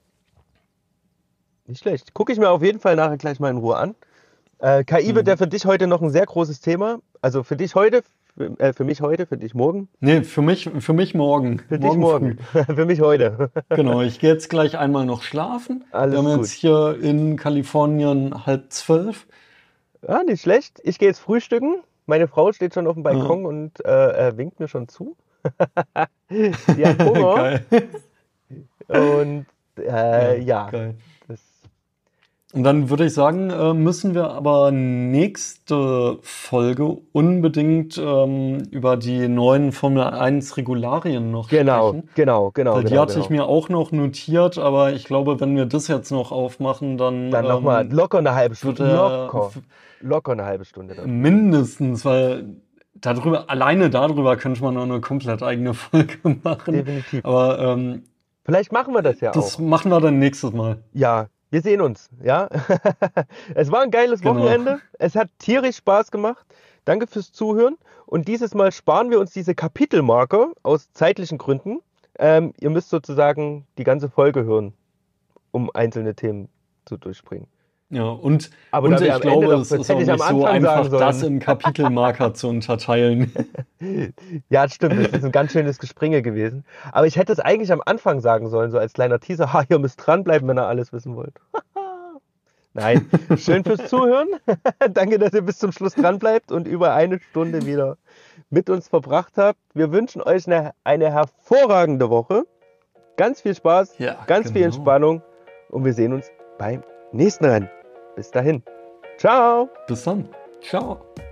Nicht schlecht. Gucke ich mir auf jeden Fall nachher gleich mal in Ruhe an. Äh, K I wird Mhm. ja für dich heute noch ein sehr großes Thema. Also für dich heute, für, äh, für mich heute, für dich morgen. Nee, für mich, für mich morgen. Für dich morgen. Für mich heute. Früh. Genau, ich gehe jetzt gleich einmal noch schlafen. Alles Wir haben gut. jetzt hier in Kalifornien halb zwölf. Ja, nicht schlecht. Ich gehe jetzt frühstücken. Meine Frau steht schon auf dem Balkon und äh, äh, winkt mir schon zu. Die hat Hunger. Geil. Und Äh, ja. ja. Geil. Das Und dann würde ich sagen, äh, müssen wir aber nächste Folge unbedingt ähm, über die neuen Formel eins Regularien noch genau, sprechen. Genau, genau, Weil die genau. hatte genau. ich mir auch noch notiert, aber ich glaube, wenn wir das jetzt noch aufmachen, dann, Dann ähm, nochmal locker eine halbe Stunde. wird er Locker. Locker eine halbe Stunde. Dann. mindestens, weil darüber, alleine darüber könnte man noch eine komplett eigene Folge machen. Definitiv. Aber ähm, vielleicht machen wir das ja das auch. machen wir dann nächstes Mal. Ja, wir sehen uns, ja. Es war ein geiles Genau. Wochenende. Es hat tierisch Spaß gemacht. Danke fürs Zuhören. Und dieses Mal sparen wir uns diese Kapitelmarker aus zeitlichen Gründen. Ähm, ihr müsst sozusagen die ganze Folge hören, um einzelne Themen zu durchspringen. Ja, und, Aber und da wir ich am Ende glaube, noch- es das ist hätte auch ich am nicht so Anfang einfach, sagen sollen. das in Kapitelmarker zu unterteilen. Ja, stimmt. Das ist ein ganz schönes Gespringe gewesen. Aber ich hätte es eigentlich am Anfang sagen sollen, so als kleiner Teaser. Ha, ihr müsst dranbleiben, wenn ihr alles wissen wollt. Nein, schön fürs Zuhören. Danke, dass ihr bis zum Schluss dranbleibt und über eine Stunde wieder mit uns verbracht habt. Wir wünschen euch eine, eine hervorragende Woche. Ganz viel Spaß, Ja, ganz viel genau. Entspannung und wir sehen uns beim nächsten Rennen. Bis dahin. Ciao. Bis dann. Ciao.